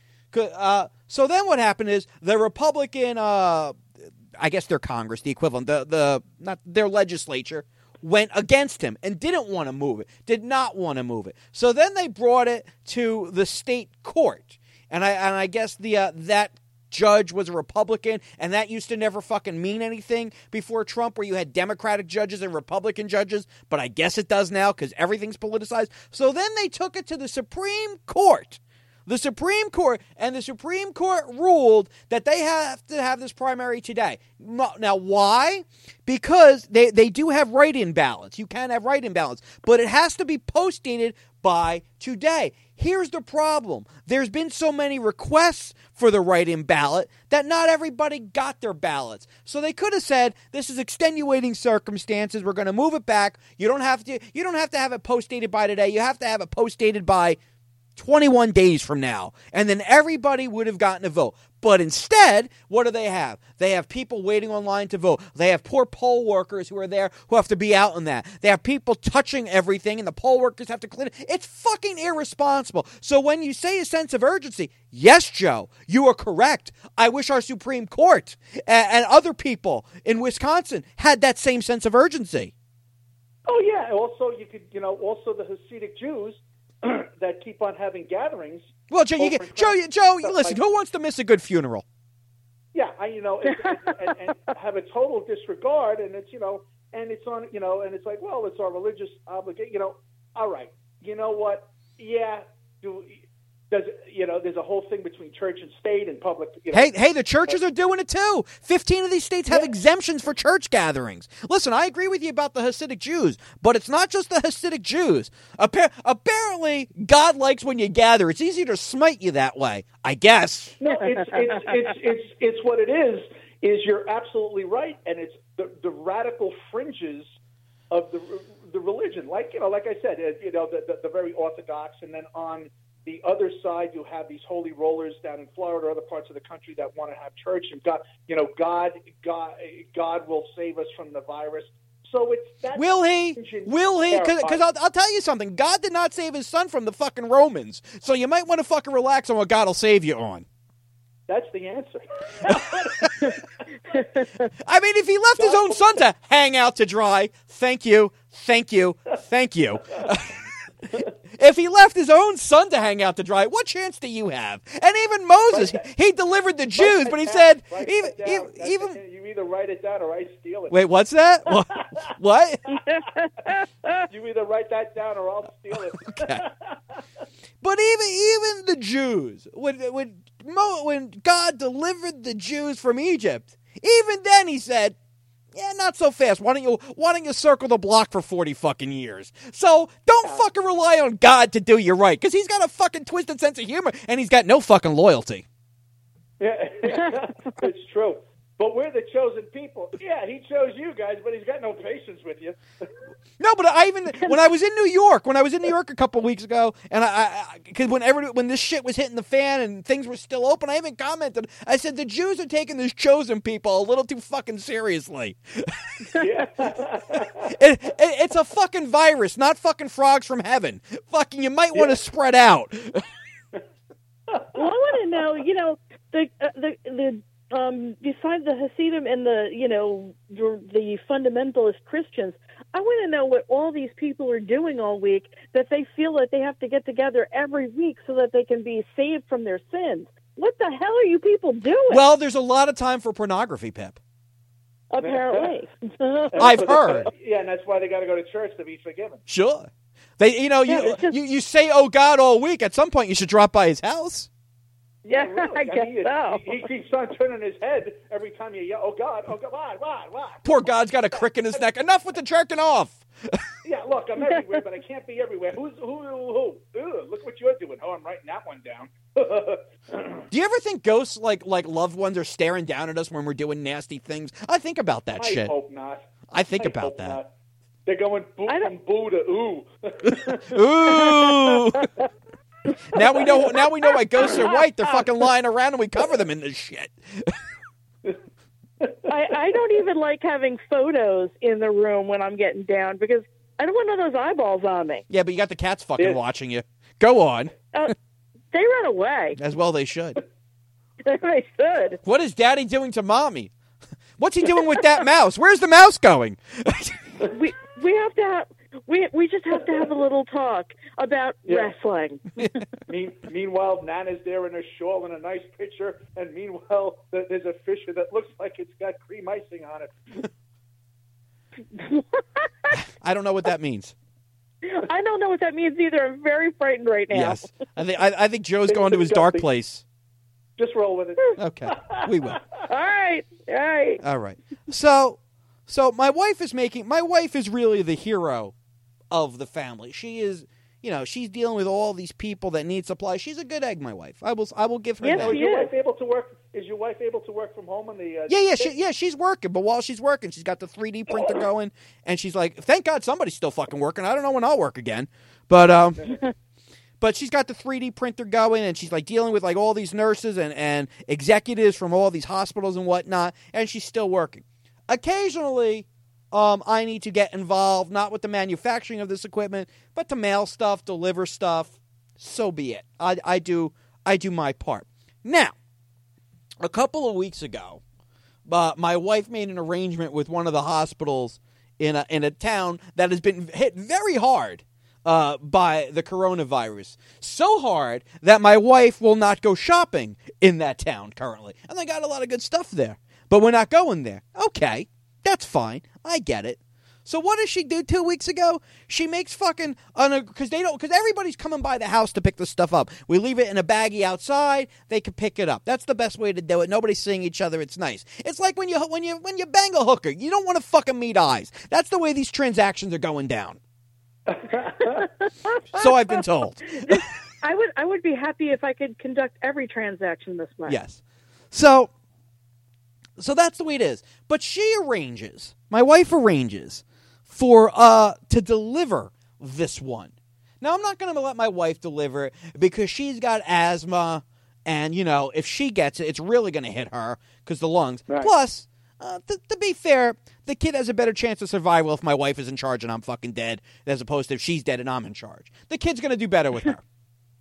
Uh, so then what happened is the Republican, uh, I guess their Congress, the equivalent, the the not their legislature, went against him and didn't want to move it, did not want to move it. So then they brought it to the state court, and I and I guess the uh, that. judge was a Republican, and that used to never fucking mean anything before Trump, where you had Democratic judges and Republican judges, but I guess it does now because everything's politicized. So then they took it to the Supreme Court. The Supreme Court, and the Supreme Court ruled that they have to have this primary today. Now, why? Because they, they do have write-in ballots. You can have write-in ballots, but it has to be post-dated by today. Here's the problem. There's been so many requests for the write-in ballot that not everybody got their ballots. So they could have said, this is extenuating circumstances. We're going to move it back. You don't have to you don't have to have it post-dated by today. You have to have it post-dated by twenty-one days from now, and then everybody would have gotten a vote. But instead, what do they have? They have people waiting online to vote. They have poor poll workers who are there who have to be out on that. They have people touching everything, and the poll workers have to clean it. It's fucking irresponsible. So when you say a sense of urgency, yes, Joe, you are correct. I wish our Supreme Court and, and other people in Wisconsin had that same sense of urgency. Oh, yeah. Also, you could, you know, also the Hasidic Jews that keep on having gatherings. Well, Joe, you get, Joe, Joe, listen. Like, who wants to miss a good funeral? Yeah, I, you know, and, and, and have a total disregard, and it's, you know, and it's on, you know, and it's like, well, it's our religious obligation. You know, all right, you know what? Yeah, do does you know? There's a whole thing between church and state and public. You know, hey, hey, the churches are doing it too. Fifteen of these states have yeah. exemptions for church gatherings. Listen, I agree with you about the Hasidic Jews, but it's not just the Hasidic Jews. Appa- apparently, God likes when you gather. It's easier to smite you that way, I guess. No, it's it's it's it's, it's what it is. Is you're absolutely right, and it's the, the radical fringes of the the religion. Like you know, like I said, you know, the, the, the very orthodox, and then on the other side, you have these holy rollers down in Florida or other parts of the country that want to have church and God, you know, God, God, God will save us from the virus. So it's that. Will he? Will he? Because I'll, I'll tell you something. God did not save his son from the fucking Romans. So you might want to fucking relax on what God will save you on. That's the answer. I mean, if he left his own son to hang out to dry, thank you, thank you, thank you. If he left his own son to hang out to dry, what chance do you have? And even Moses, he delivered the Jews, but he said, even, even, even you either write it down or I steal it. Wait, what's that? What? You either write that down or I'll steal it. Okay. But even even the Jews, when when Mo, when God delivered the Jews from Egypt, even then he said, yeah, not so fast. Why don't you why don't you circle the block for forty fucking years? So don't yeah. fucking rely on God to do you right, because he's got a fucking twisted sense of humor and he's got no fucking loyalty. Yeah, it's true. But we're the chosen people. Yeah, he chose you guys, but he's got no patience with you. No, but I even when I was in New York, when I was in New York a couple of weeks ago, and I because whenever when this shit was hitting the fan and things were still open, I even commented. I said the Jews are taking this chosen people a little too fucking seriously. Yeah. it, it, it's a fucking virus, not fucking frogs from heaven. Fucking, you might want to spread out. Well, I want to know, you know, the uh, the the um, besides the Hasidim and the you know the, the fundamentalist Christians, I want to know what all these people are doing all week that they feel that they have to get together every week so that they can be saved from their sins. What the hell are you people doing? Well, there's a lot of time for pornography, Pip. Apparently, I've heard. Yeah, and that's why they got to go to church to be forgiven. Sure. They, you know, Yeah, you, it's just- you you say "Oh God" all week. At some point, you should drop by his house. yeah, Really. I guess mean, so. he, he keeps on turning his head every time you yell, "Oh God! Oh God! Why? Why? Why?" Poor God's got a crick in his neck. Enough with the jerking off. Yeah, look, I'm everywhere, but I can't be everywhere. Who's who? Who? who? Ugh, look what you're doing. Oh, I'm writing that one down. Do you ever think ghosts, like like loved ones, are staring down at us when we're doing nasty things? I think about that I shit. hope not. I think I about hope that. not. They're going boo I from boo to ooh. Ooh. Now we know. Now we know why ghosts are white. They're fucking lying around, and we cover them in this shit. I, I don't even like having photos in the room when I'm getting down because I don't want none of those eyeballs on me. Yeah, but you got the cats fucking Yeah. watching you. Go on. Uh, they run away. As well they should. They should. What is Daddy doing to Mommy? What's he doing with that mouse? Where's the mouse going? We we have to have we we just have to have a little talk about Yeah. wrestling. Mean, meanwhile, Nana's there in her shawl in a nice picture, and meanwhile, th- there's a fisher that looks like it's got cream icing on it. I don't know what that means. I don't know what that means either. I'm very frightened right now. Yes, I think I, I think Joe's Things going to are his dark disgusting. place. Just roll with it. Okay, we will. All right, all right. All right. So, so my wife is making. My wife is really the hero of the family. She is, you know, she's dealing with all these people that need supplies. She's a good egg, my wife. I will. I will give her Yes, that. Now, is she your is. wife able to work? Is your wife able to work from home on the? Uh, Yeah, yeah, she, yeah. She's working, but while she's working, she's got the three D printer going, and she's like, "Thank God somebody's still fucking working." I don't know when I'll work again, but um, but she's got the three D printer going, and she's like dealing with like all these nurses and and executives from all these hospitals and whatnot, and she's still working. Occasionally, um, I need to get involved, not with the manufacturing of this equipment, but to mail stuff, deliver stuff. So be it. I I do I do my part. Now, a couple of weeks ago, uh, my wife made an arrangement with one of the hospitals in a, in a town that has been hit very hard uh, by the coronavirus. So hard that my wife will not go shopping in that town currently. And they got a lot of good stuff there. But we're not going there. Okay, that's fine. I get it. So what does she do two weeks ago? She makes fucking because they don't because everybody's coming by the house to pick the stuff up. We leave it in a baggie outside. They can pick it up. That's the best way to do it. Nobody's seeing each other. It's nice. It's like when you when you when you bang a hooker. You don't want to fucking meet eyes. That's the way these transactions are going down. So I've been told. I would I would be happy if I could conduct every transaction this way. Yes. So so that's the way it is. But she arranges. My wife arranges for uh to deliver this one. Now I'm not going to let my wife deliver it because she's got asthma, and you know if she gets it, it's really going to hit her because the lungs. Right. Plus, uh, th- to be fair, the kid has a better chance of survival if my wife is in charge and I'm fucking dead, as opposed to if she's dead and I'm in charge. The kid's going to do better with her.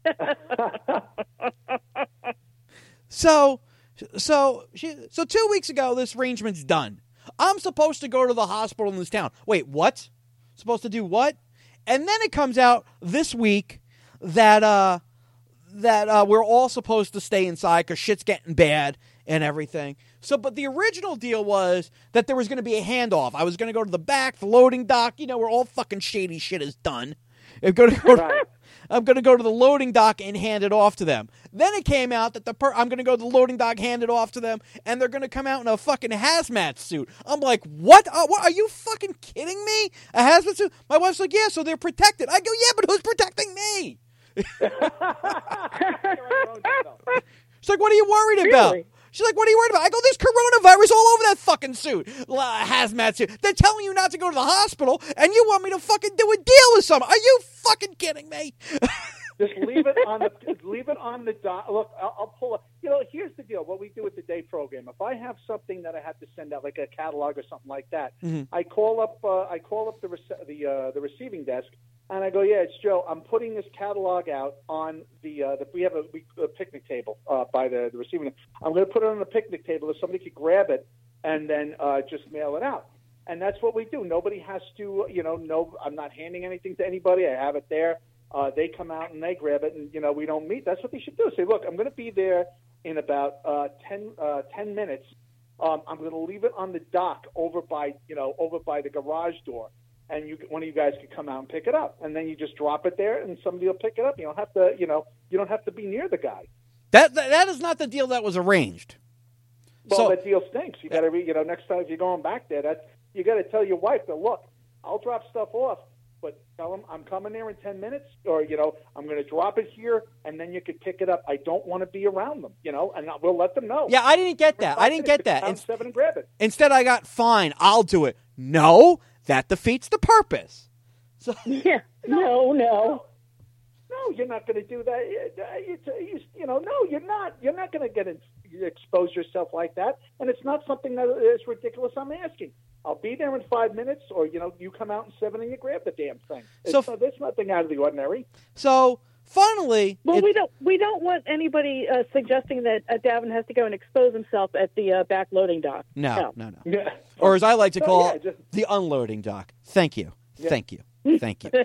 so, so she, so two weeks ago, this arrangement's done. I'm supposed to go to the hospital in this town. Wait, what? Supposed to do what? And then it comes out this week that uh, that uh, we're all supposed to stay inside because shit's getting bad and everything. So, but the original deal was that there was going to be a handoff. I was going to go to the back, the loading dock, you know, where all fucking shady shit is done. I'm going to go to, Right. I'm going to go to the loading dock and hand it off to them. Then it came out that the per- I'm going to go to the loading dock, hand it off to them, and they're going to come out in a fucking hazmat suit. I'm like, what? Uh, what? Are you fucking kidding me? A hazmat suit? My wife's like, yeah, so they're protected. I go, yeah, but who's protecting me? She's like, what are you worried about? Really? She's like, what are you worried about? I go, there's coronavirus all over that fucking suit. La- hazmat suit. They're telling you not to go to the hospital, and you want me to fucking do a deal with someone. Are you fucking kidding me? Just leave it on the leave it on the dot. Look, I'll, I'll pull up. You know, here's the deal. What we do with the day program. If I have something that I have to send out, like a catalog or something like that, Mm-hmm. I call up. Uh, I call up the rece- the uh, the receiving desk, and I go, "Yeah, it's Joe. I'm putting this catalog out on the. Uh, the we have a, we, a picnic table uh, by the, the receiving. I'm going to put it on the picnic table so somebody could grab it and then uh, just mail it out." And that's what we do. Nobody has to. You know, no. I'm not handing anything to anybody. I have it there. Uh, they come out and they grab it, and you know we don't meet. That's what they should do. Say, look, I'm going to be there in about uh, ten, uh, ten minutes. Um, I'm going to leave it on the dock over by you know over by the garage door, and you one of you guys can come out and pick it up, and then you just drop it there, and somebody will pick it up. You don't have to you know you don't have to be near the guy. That that, that is not the deal that was arranged. Well, So- that deal stinks. You got to re, you know next time if you're going back there, that you got to tell your wife that look, I'll drop stuff off. But tell them I'm coming there in ten minutes, or, you know, I'm going to drop it here, and then you could pick it up. I don't want to be around them, you know, and we'll let them know. Yeah, I didn't get that. I didn't get that. Come Inst- seven and grab it. Instead, I got, fine, I'll do it. No, that defeats the purpose. So, Yeah. No, no. No, you're not going to do that. It's, you, you know, no, you're not. You're not going to get in, expose yourself like that, and it's not something that is ridiculous. I'm asking. I'll be there in five minutes, or you know, you come out in seven and you grab the damn thing. It's, So- so there's nothing out of the ordinary. so finally, Well, it- we don't we don't want anybody uh, suggesting that uh, Davin has to go and expose himself at the uh, back loading dock. no, no, no. Yeah. Or as I like to So, call yeah, it, just- the unloading dock. Thank you. Thank you. Thank you.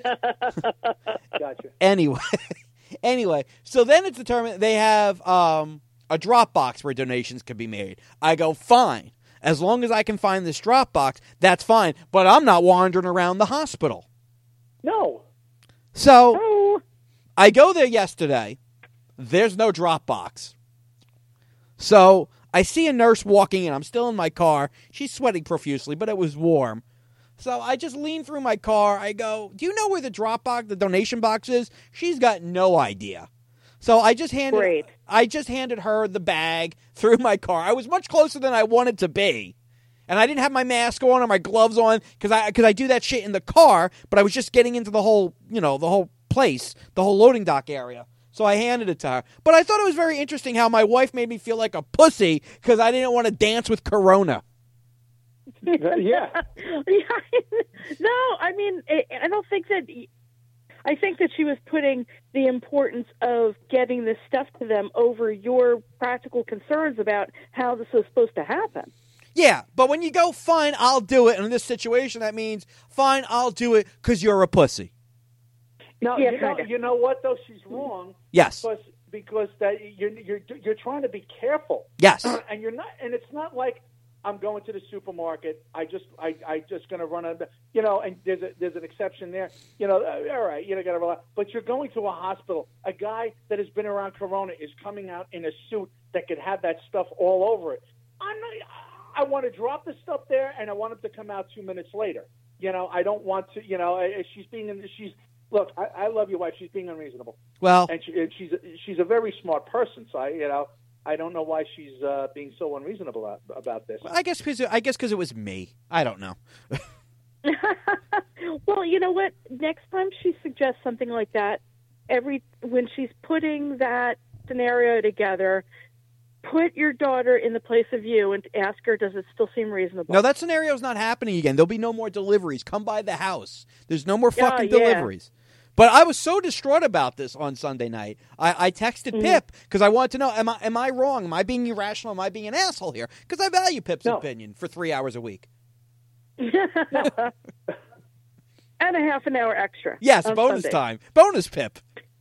Gotcha. Anyway, anyway, so then it's determined they have um, a drop box where donations can be made. I go, fine. As long as I can find this drop box, that's fine. But I'm not wandering around the hospital. No. So Oh, I go there yesterday. There's no drop box. So I see a nurse walking in. I'm still in my car. She's sweating profusely, but it was warm. So I just lean through my car. I go, do you know where the drop box, the donation box is? She's got no idea. So I just handed Great. I just handed her the bag through my car. I was much closer than I wanted to be. And I didn't have my mask on or my gloves on because I because I do that shit in the car, but I was just getting into the whole, you know, the whole place, the whole loading dock area. So I handed it to her. But I thought it was very interesting how my wife made me feel like a pussy because I didn't want to dance with Corona. Yeah. no, I mean, I I don't think that. I think that she was putting the importance of getting this stuff to them over your practical concerns about how this was supposed to happen. Yeah, but when you go, fine, I'll do it. And in this situation, that means, fine, I'll do it because you're a pussy. No, Yeah, you know, kinda. you know what though? She's wrong. Yes. Because because that you're you're you're trying to be careful. Yes. And you're not, and it's not like I'm going to the supermarket. I just I I just going to run a, you know. And there's a there's an exception there. You know, uh, all right, you know, got to relax. But you're going to a hospital. A guy that has been around Corona is coming out in a suit that could have that stuff all over it. I'm not. I want to drop the stuff there, and I want him to come out two minutes later. You know, I don't want to. You know, uh, she's being she's. Look, I, I love your wife. She's being unreasonable, Well, and, she, and she's she's a very smart person. So I, you know, I don't know why she's uh, being so unreasonable about, about this. I guess because I guess because it was me. I don't know. Well, you know what? Next time she suggests something like that, every when she's putting that scenario together, put your daughter in the place of you and ask her, does it still seem reasonable? No, that scenario's not happening again. There'll be no more deliveries. Come by the house. There's no more Yeah, fucking yeah. deliveries. But I was so distraught about this on Sunday night. I, I texted Mm-hmm. Pip because I wanted to know, am I am I wrong? Am I being irrational? Am I being an asshole here? Because I value Pip's No. opinion for three hours a week. And a half an hour extra. Yes, on bonus Sunday. time. Bonus Pip.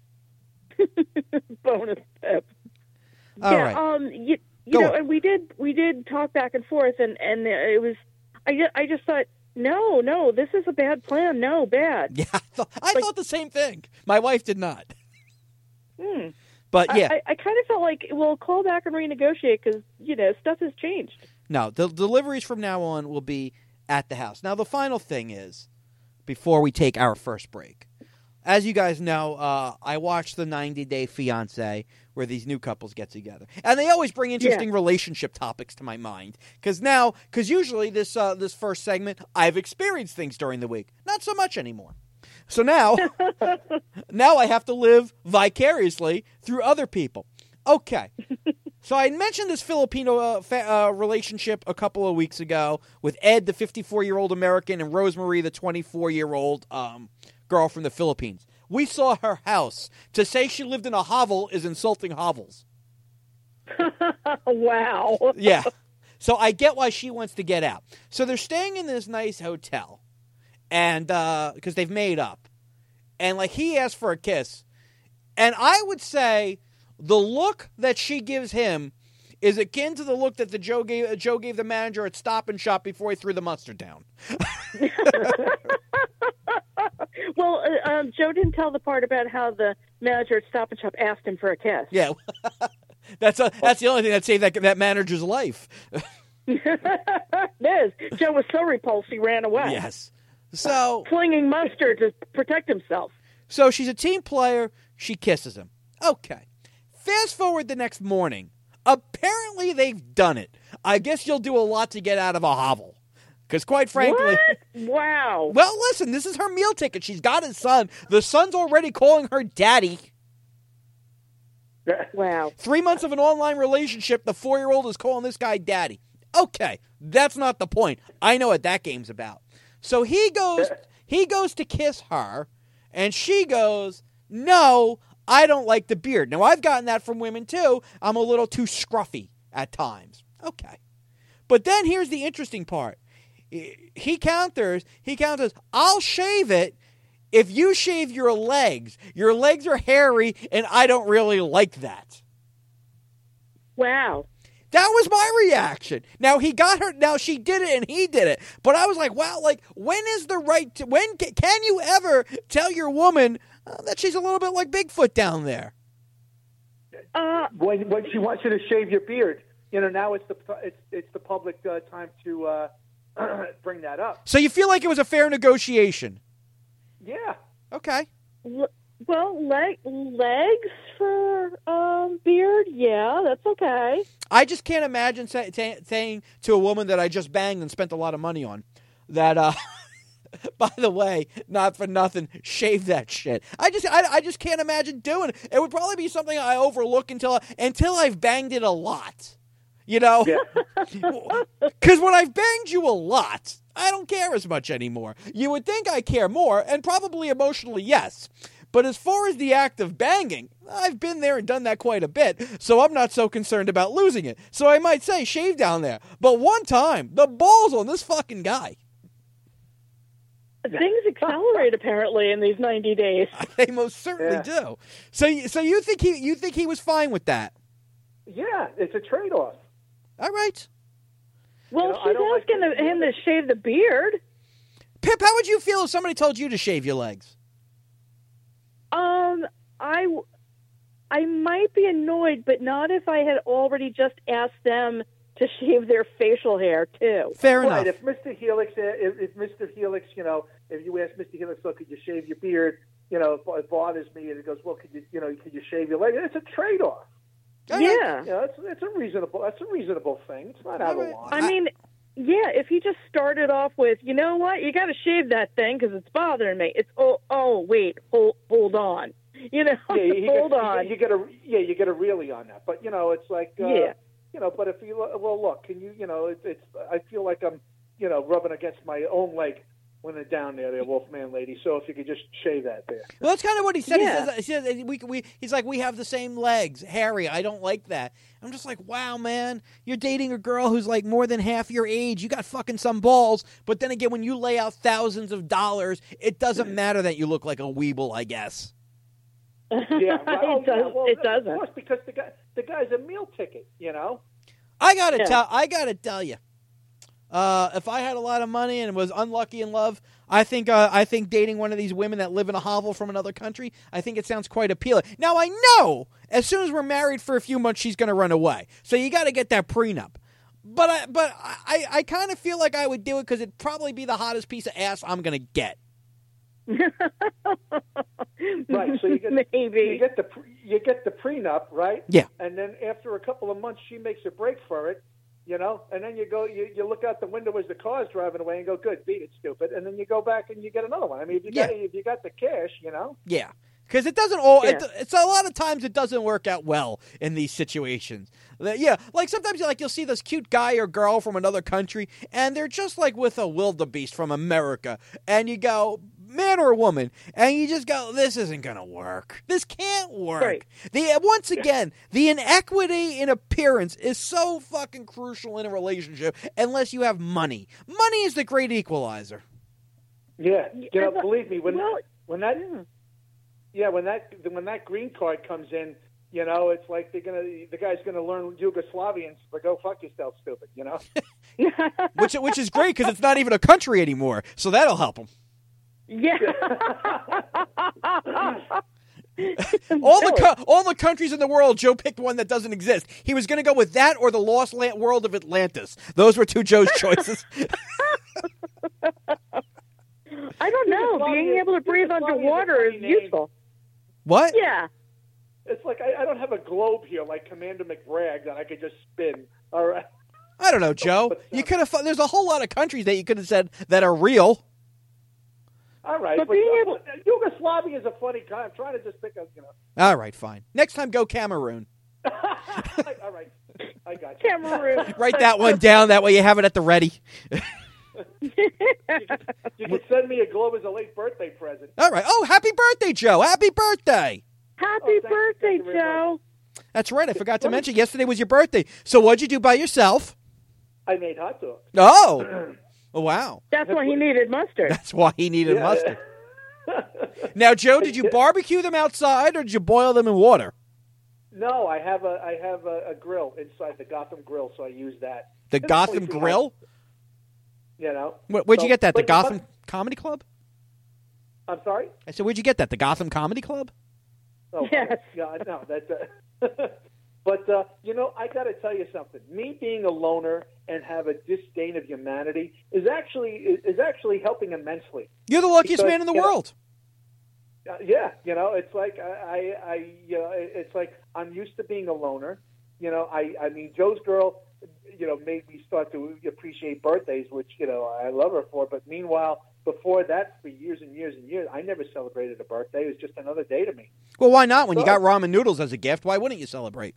Bonus tip. All yeah, right. um, you, you Go know, on. and we did we did talk back and forth, and and it was, I just, I just thought, no, no, this is a bad plan. No, bad. Yeah, I, thought, I Like- thought the same thing. My wife did not. Hmm. But yeah, I, I, I kind of felt like, well, call back and renegotiate because you know stuff has changed. no, the deliveries from now on will be at the house. Now, the final thing is, before we take our first break, as you guys know, uh, I watch the ninety Day Fiancé, where these new couples get together, and they always bring interesting Yeah. relationship topics to my mind. Because now, because usually this uh, this first segment, I've experienced things during the week, not so much anymore. So now, now I have to live vicariously through other people. Okay. So I mentioned this Filipino uh, fa- uh, relationship a couple of weeks ago with Ed, the fifty-four-year-old American, and Rosemary, the twenty-four-year-old um, girl from the Philippines. We saw her house. To say she lived in a hovel is insulting hovels. Wow. Yeah. So I get why she wants to get out. So they're staying in this nice hotel, and uh, because they've made up. And, like, he asked for a kiss. And I would say the look that she gives him is akin to the look that the Joe gave, uh, Joe gave the manager at Stop and Shop before he threw the mustard down. Well, uh, um, Joe didn't tell the part about how the manager at Stop and Shop asked him for a kiss. Yeah. that's a, that's the only thing that saved that, that manager's life. Yes. Joe was so repulsed he ran away. Yes. So, Flinging mustard to protect himself. so she's a team player. She kisses him. Okay. Fast forward the next morning. Apparently they've done it. I guess you'll do a lot to get out of a hovel. Because quite frankly... What? Wow. Well, listen, this is her meal ticket. She's got his son. The son's already calling her daddy. Wow. Three months of an online relationship, the four-year-old is calling this guy daddy. Okay, that's not the point. I know what that game's about. So he goes, he goes to kiss her, and she goes, no, I don't like the beard. Now, I've gotten that from women, too. I'm a little too scruffy at times. Okay. But then here's the interesting part. He counters, he counters, I'll shave it if you shave your legs. Your legs are hairy, and I don't really like that. Wow. That was my reaction. Now, he got her, now she did it and he did it. But I was like, wow, like, when is the right, to, when can, can you ever tell your woman uh, that she's a little bit like Bigfoot down there? Uh, When when she wants you to shave your beard, you know, now it's the it's it's the public uh, time to uh, bring that up. So you feel like it was a fair negotiation? Yeah. Okay. l- well, leg, legs for um, beard, yeah, that's okay. I just can't imagine say, say, saying to a woman that I just banged and spent a lot of money on that, uh, by the way, not for nothing, shave that shit. I just I, I just can't imagine doing it. It would probably be something I overlook until until I've banged it a lot. You know? Because when I've banged you a lot, I don't care as much anymore. You would think I care more, and probably emotionally, yes. But as far as the act of banging, I've been there and done that quite a bit, so I'm not so concerned about losing it. So I might say shave down there. But one time, the balls on this fucking guy. Things accelerate apparently in these ninety days. They most certainly Yeah. do. So, you- so you think he you think he was fine with that? Yeah, it's a trade-off. All right. Well, You know, I she's don't like asking this- him to shave the beard. Pip, how would you feel if somebody told you to shave your legs? Um, I, I might be annoyed, but not if I had already just asked them to shave their facial hair too. Fair Right. enough. If Mister Helix, uh, if, if Mister Helix, you know, if you ask Mister Helix, look, could you shave your beard? You know, it bothers me, and he goes, well, could you, you know, could you shave your leg? It's a trade-off. All right. Yeah. You know, it's it's a reasonable that's a reasonable thing. It's not out All of right. line. I mean, yeah, if he just started off with, you know what, you got to shave that thing because it's bothering me. It's, oh, oh, wait, hold, hold on. You know, Yeah, you, you hold get, on. You, you get a yeah, you get a really on that. But you know, it's like uh, Yeah. you know. But if you well, look, can you you know, it, it's I feel like I'm you know rubbing against my own leg when they're down there, there, Wolfman lady. So if you could just shave that there. Well, that's kind of what he said. Yeah. He says, he says we, we, he's like, we have the same legs. Harry, I don't like that. I'm just like, wow, man, you're dating a girl who's like more than half your age. You got fucking some balls. But then again, when you lay out thousands of dollars, it doesn't matter that you look like a weeble, I guess. Yeah, right. Oh, it, does, yeah, well, it of doesn't. course, because the guy the guy's a meal ticket. You know. I gotta Yeah. tell, I gotta tell you, uh, if I had a lot of money and was unlucky in love, I think, uh, I think dating one of these women that live in a hovel from another country, I think it sounds quite appealing. Now I know, as soon as we're married for a few months, she's gonna run away. So you got to get that prenup. But I, but I, I kind of feel like I would do it because it'd probably be the hottest piece of ass I'm gonna get. Right. So you get Maybe. you get the pre- you get the prenup, right? Yeah. And then after a couple of months, she makes a break for it, you know. And then you go, you, you look out the window as the car's driving away and go, "Good, beat it, stupid." And then you go back and you get another one. I mean, if you Yeah. got if you got the cash, you know. Yeah. Because it doesn't all. Yeah. It, it's a lot of times it doesn't work out well in these situations. The- Yeah, like sometimes you like you'll see this cute guy or girl from another country, and they're just like with a wildebeest from America, and you go, man or woman, and you just go, this isn't gonna work. This can't work. Right. The once again, the inequity in appearance is so fucking crucial in a relationship unless you have money. Money is the great equalizer. Yeah. You know, but- believe me, when well, when that yeah when that when that green card comes in. You know, it's like they're gonna. The guy's gonna learn Yugoslavian, but go fuck yourself, stupid. You know. Which which is great because it's not even a country anymore, so that'll help him. Yeah. All the co- all the countries in the world, Joe picked one that doesn't exist. He was going to go with that or the lost land world of Atlantis. Those were two Joe's choices. I don't know. Yugoslavia- Being able to breathe Yugoslavia is a underwater funny is name. useful. What? Yeah. It's like I, I don't have a globe here like Commander McBragg that I could just spin. All right. I don't know, Joe. You could have. There's a whole lot of countries that you could have said that are real. All right. But But, being uh, able- Yugoslavia is a funny guy. I'm trying to just pick up, you know. All right, fine. Next time, go Cameroon. All right. I got you. Cameroon. Write that one down. That way you have it at the ready. You can send me a globe as a late birthday present. All right. Oh, happy birthday, Joe. Happy birthday. Happy Oh, thank you. birthday, Thank you very Joe. That's right. I forgot to mention yesterday was your birthday. So what'd you do by yourself? I made hot dogs. Oh. Oh, wow. That's why he needed mustard. That's why he needed Yeah. mustard. Now, Joe, did you barbecue them outside or did you boil them in water? No, I have a I have a, a grill inside the Gotham Grill, so I use that. The It's Gotham only too Grill? much, You know. Where, where'd you So- get that? The but- Gotham Comedy Club? I'm sorry. I said, where'd you get that? The Gotham Comedy Club? Oh, Yes. Yeah, no, that's. Uh, but uh, you know, I got to tell you something. Me being a loner and have a disdain of humanity is actually is actually helping immensely. You're the luckiest Because, man in the you know, world. Uh, yeah, you know, it's like I, I, I, you know, it's like I'm used to being a loner. You know, I, I mean, Joe's girl, you know, made me start to appreciate birthdays, which you know I love her for. But meanwhile, before that, for years and years and years, I never celebrated a birthday. It was just another day to me. Well, why not? When you So- got ramen noodles as a gift, why wouldn't you celebrate?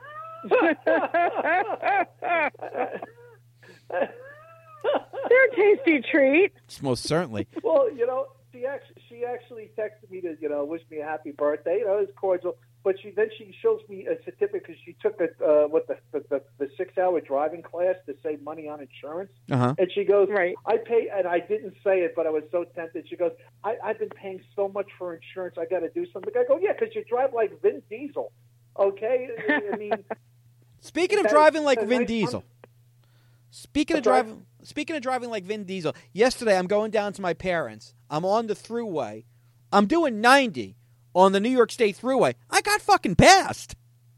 They're a tasty treat. Most certainly. Well, you know, she actually she actually texted me to you know wish me a happy birthday. You know, it was cordial. But she then she shows me a certificate because she took a uh, what the the, the the six hour driving class to save money on insurance. Uh-huh. And she goes, Right. I pay, and I didn't say it, but I was so tempted. She goes, I, I've been paying so much for insurance. I got to do something. I go, yeah, because you drive like Vin Diesel. Okay, I mean, Speaking of That- driving like that's Vin nice Diesel. fun. Speaking of That's right. driving speaking of driving like Vin Diesel, yesterday I'm going down to my parents. I'm on the thruway. I'm doing ninety on the New York State Thruway. I got fucking passed.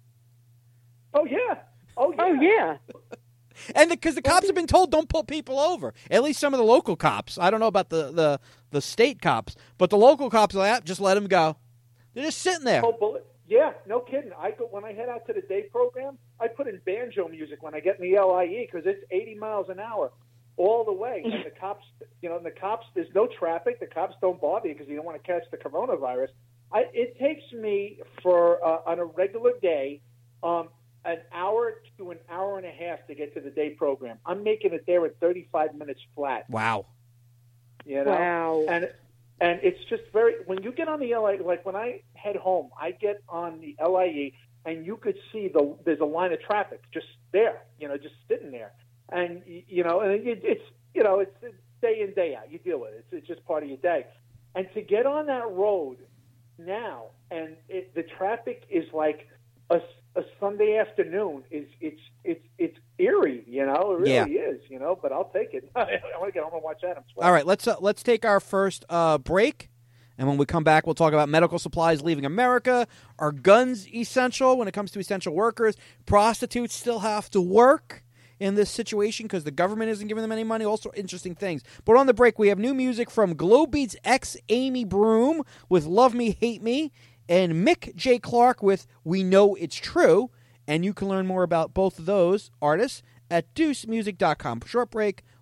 oh yeah, oh yeah, Oh, yeah. And because the, the cops have been told don't pull people over. At least some of the local cops. I don't know about the, the, the state cops, but the local cops are like, just let them go. They're just sitting there. Oh, bullet. Yeah, no kidding. I go when I head out to the day program. I put in banjo music when I get in the L I E because it's eighty miles an hour all the way. And the cops, you know, and the cops. There's no traffic. The cops don't bother you because you don't want to catch the coronavirus. I, it takes me for uh, on a regular day um, an hour to an hour and a half to get to the day program. I'm making it there at thirty-five minutes flat. Wow. You know? Wow. And and it's just very when you get on the L I E, like when I head home, I get on the L I E and you could see the there's a line of traffic just there, you know, just sitting there, and y- you know, and it, it's you know, it's, it's day in day out. You deal with it. It's, it's just part of your day. And to get on that road now, and it, the traffic is like a, a Sunday afternoon. Is it's it's it's eerie, you know. It really Yeah. is, you know. But I'll take it. I want to get home and watch Adam. All right, let's uh, let's take our first uh, break, and when we come back, we'll talk about medical supplies leaving America. Are guns essential when it comes to essential workers? Prostitutes still have to work. in this situation because the government isn't giving them any money. Also interesting things. But on the break, we have new music from Glow Beats X Amy Broom with Love Me, Hate Me, and Mick J. Clark with We Know It's True. And you can learn more about both of those artists at deuce music dot com. Short break.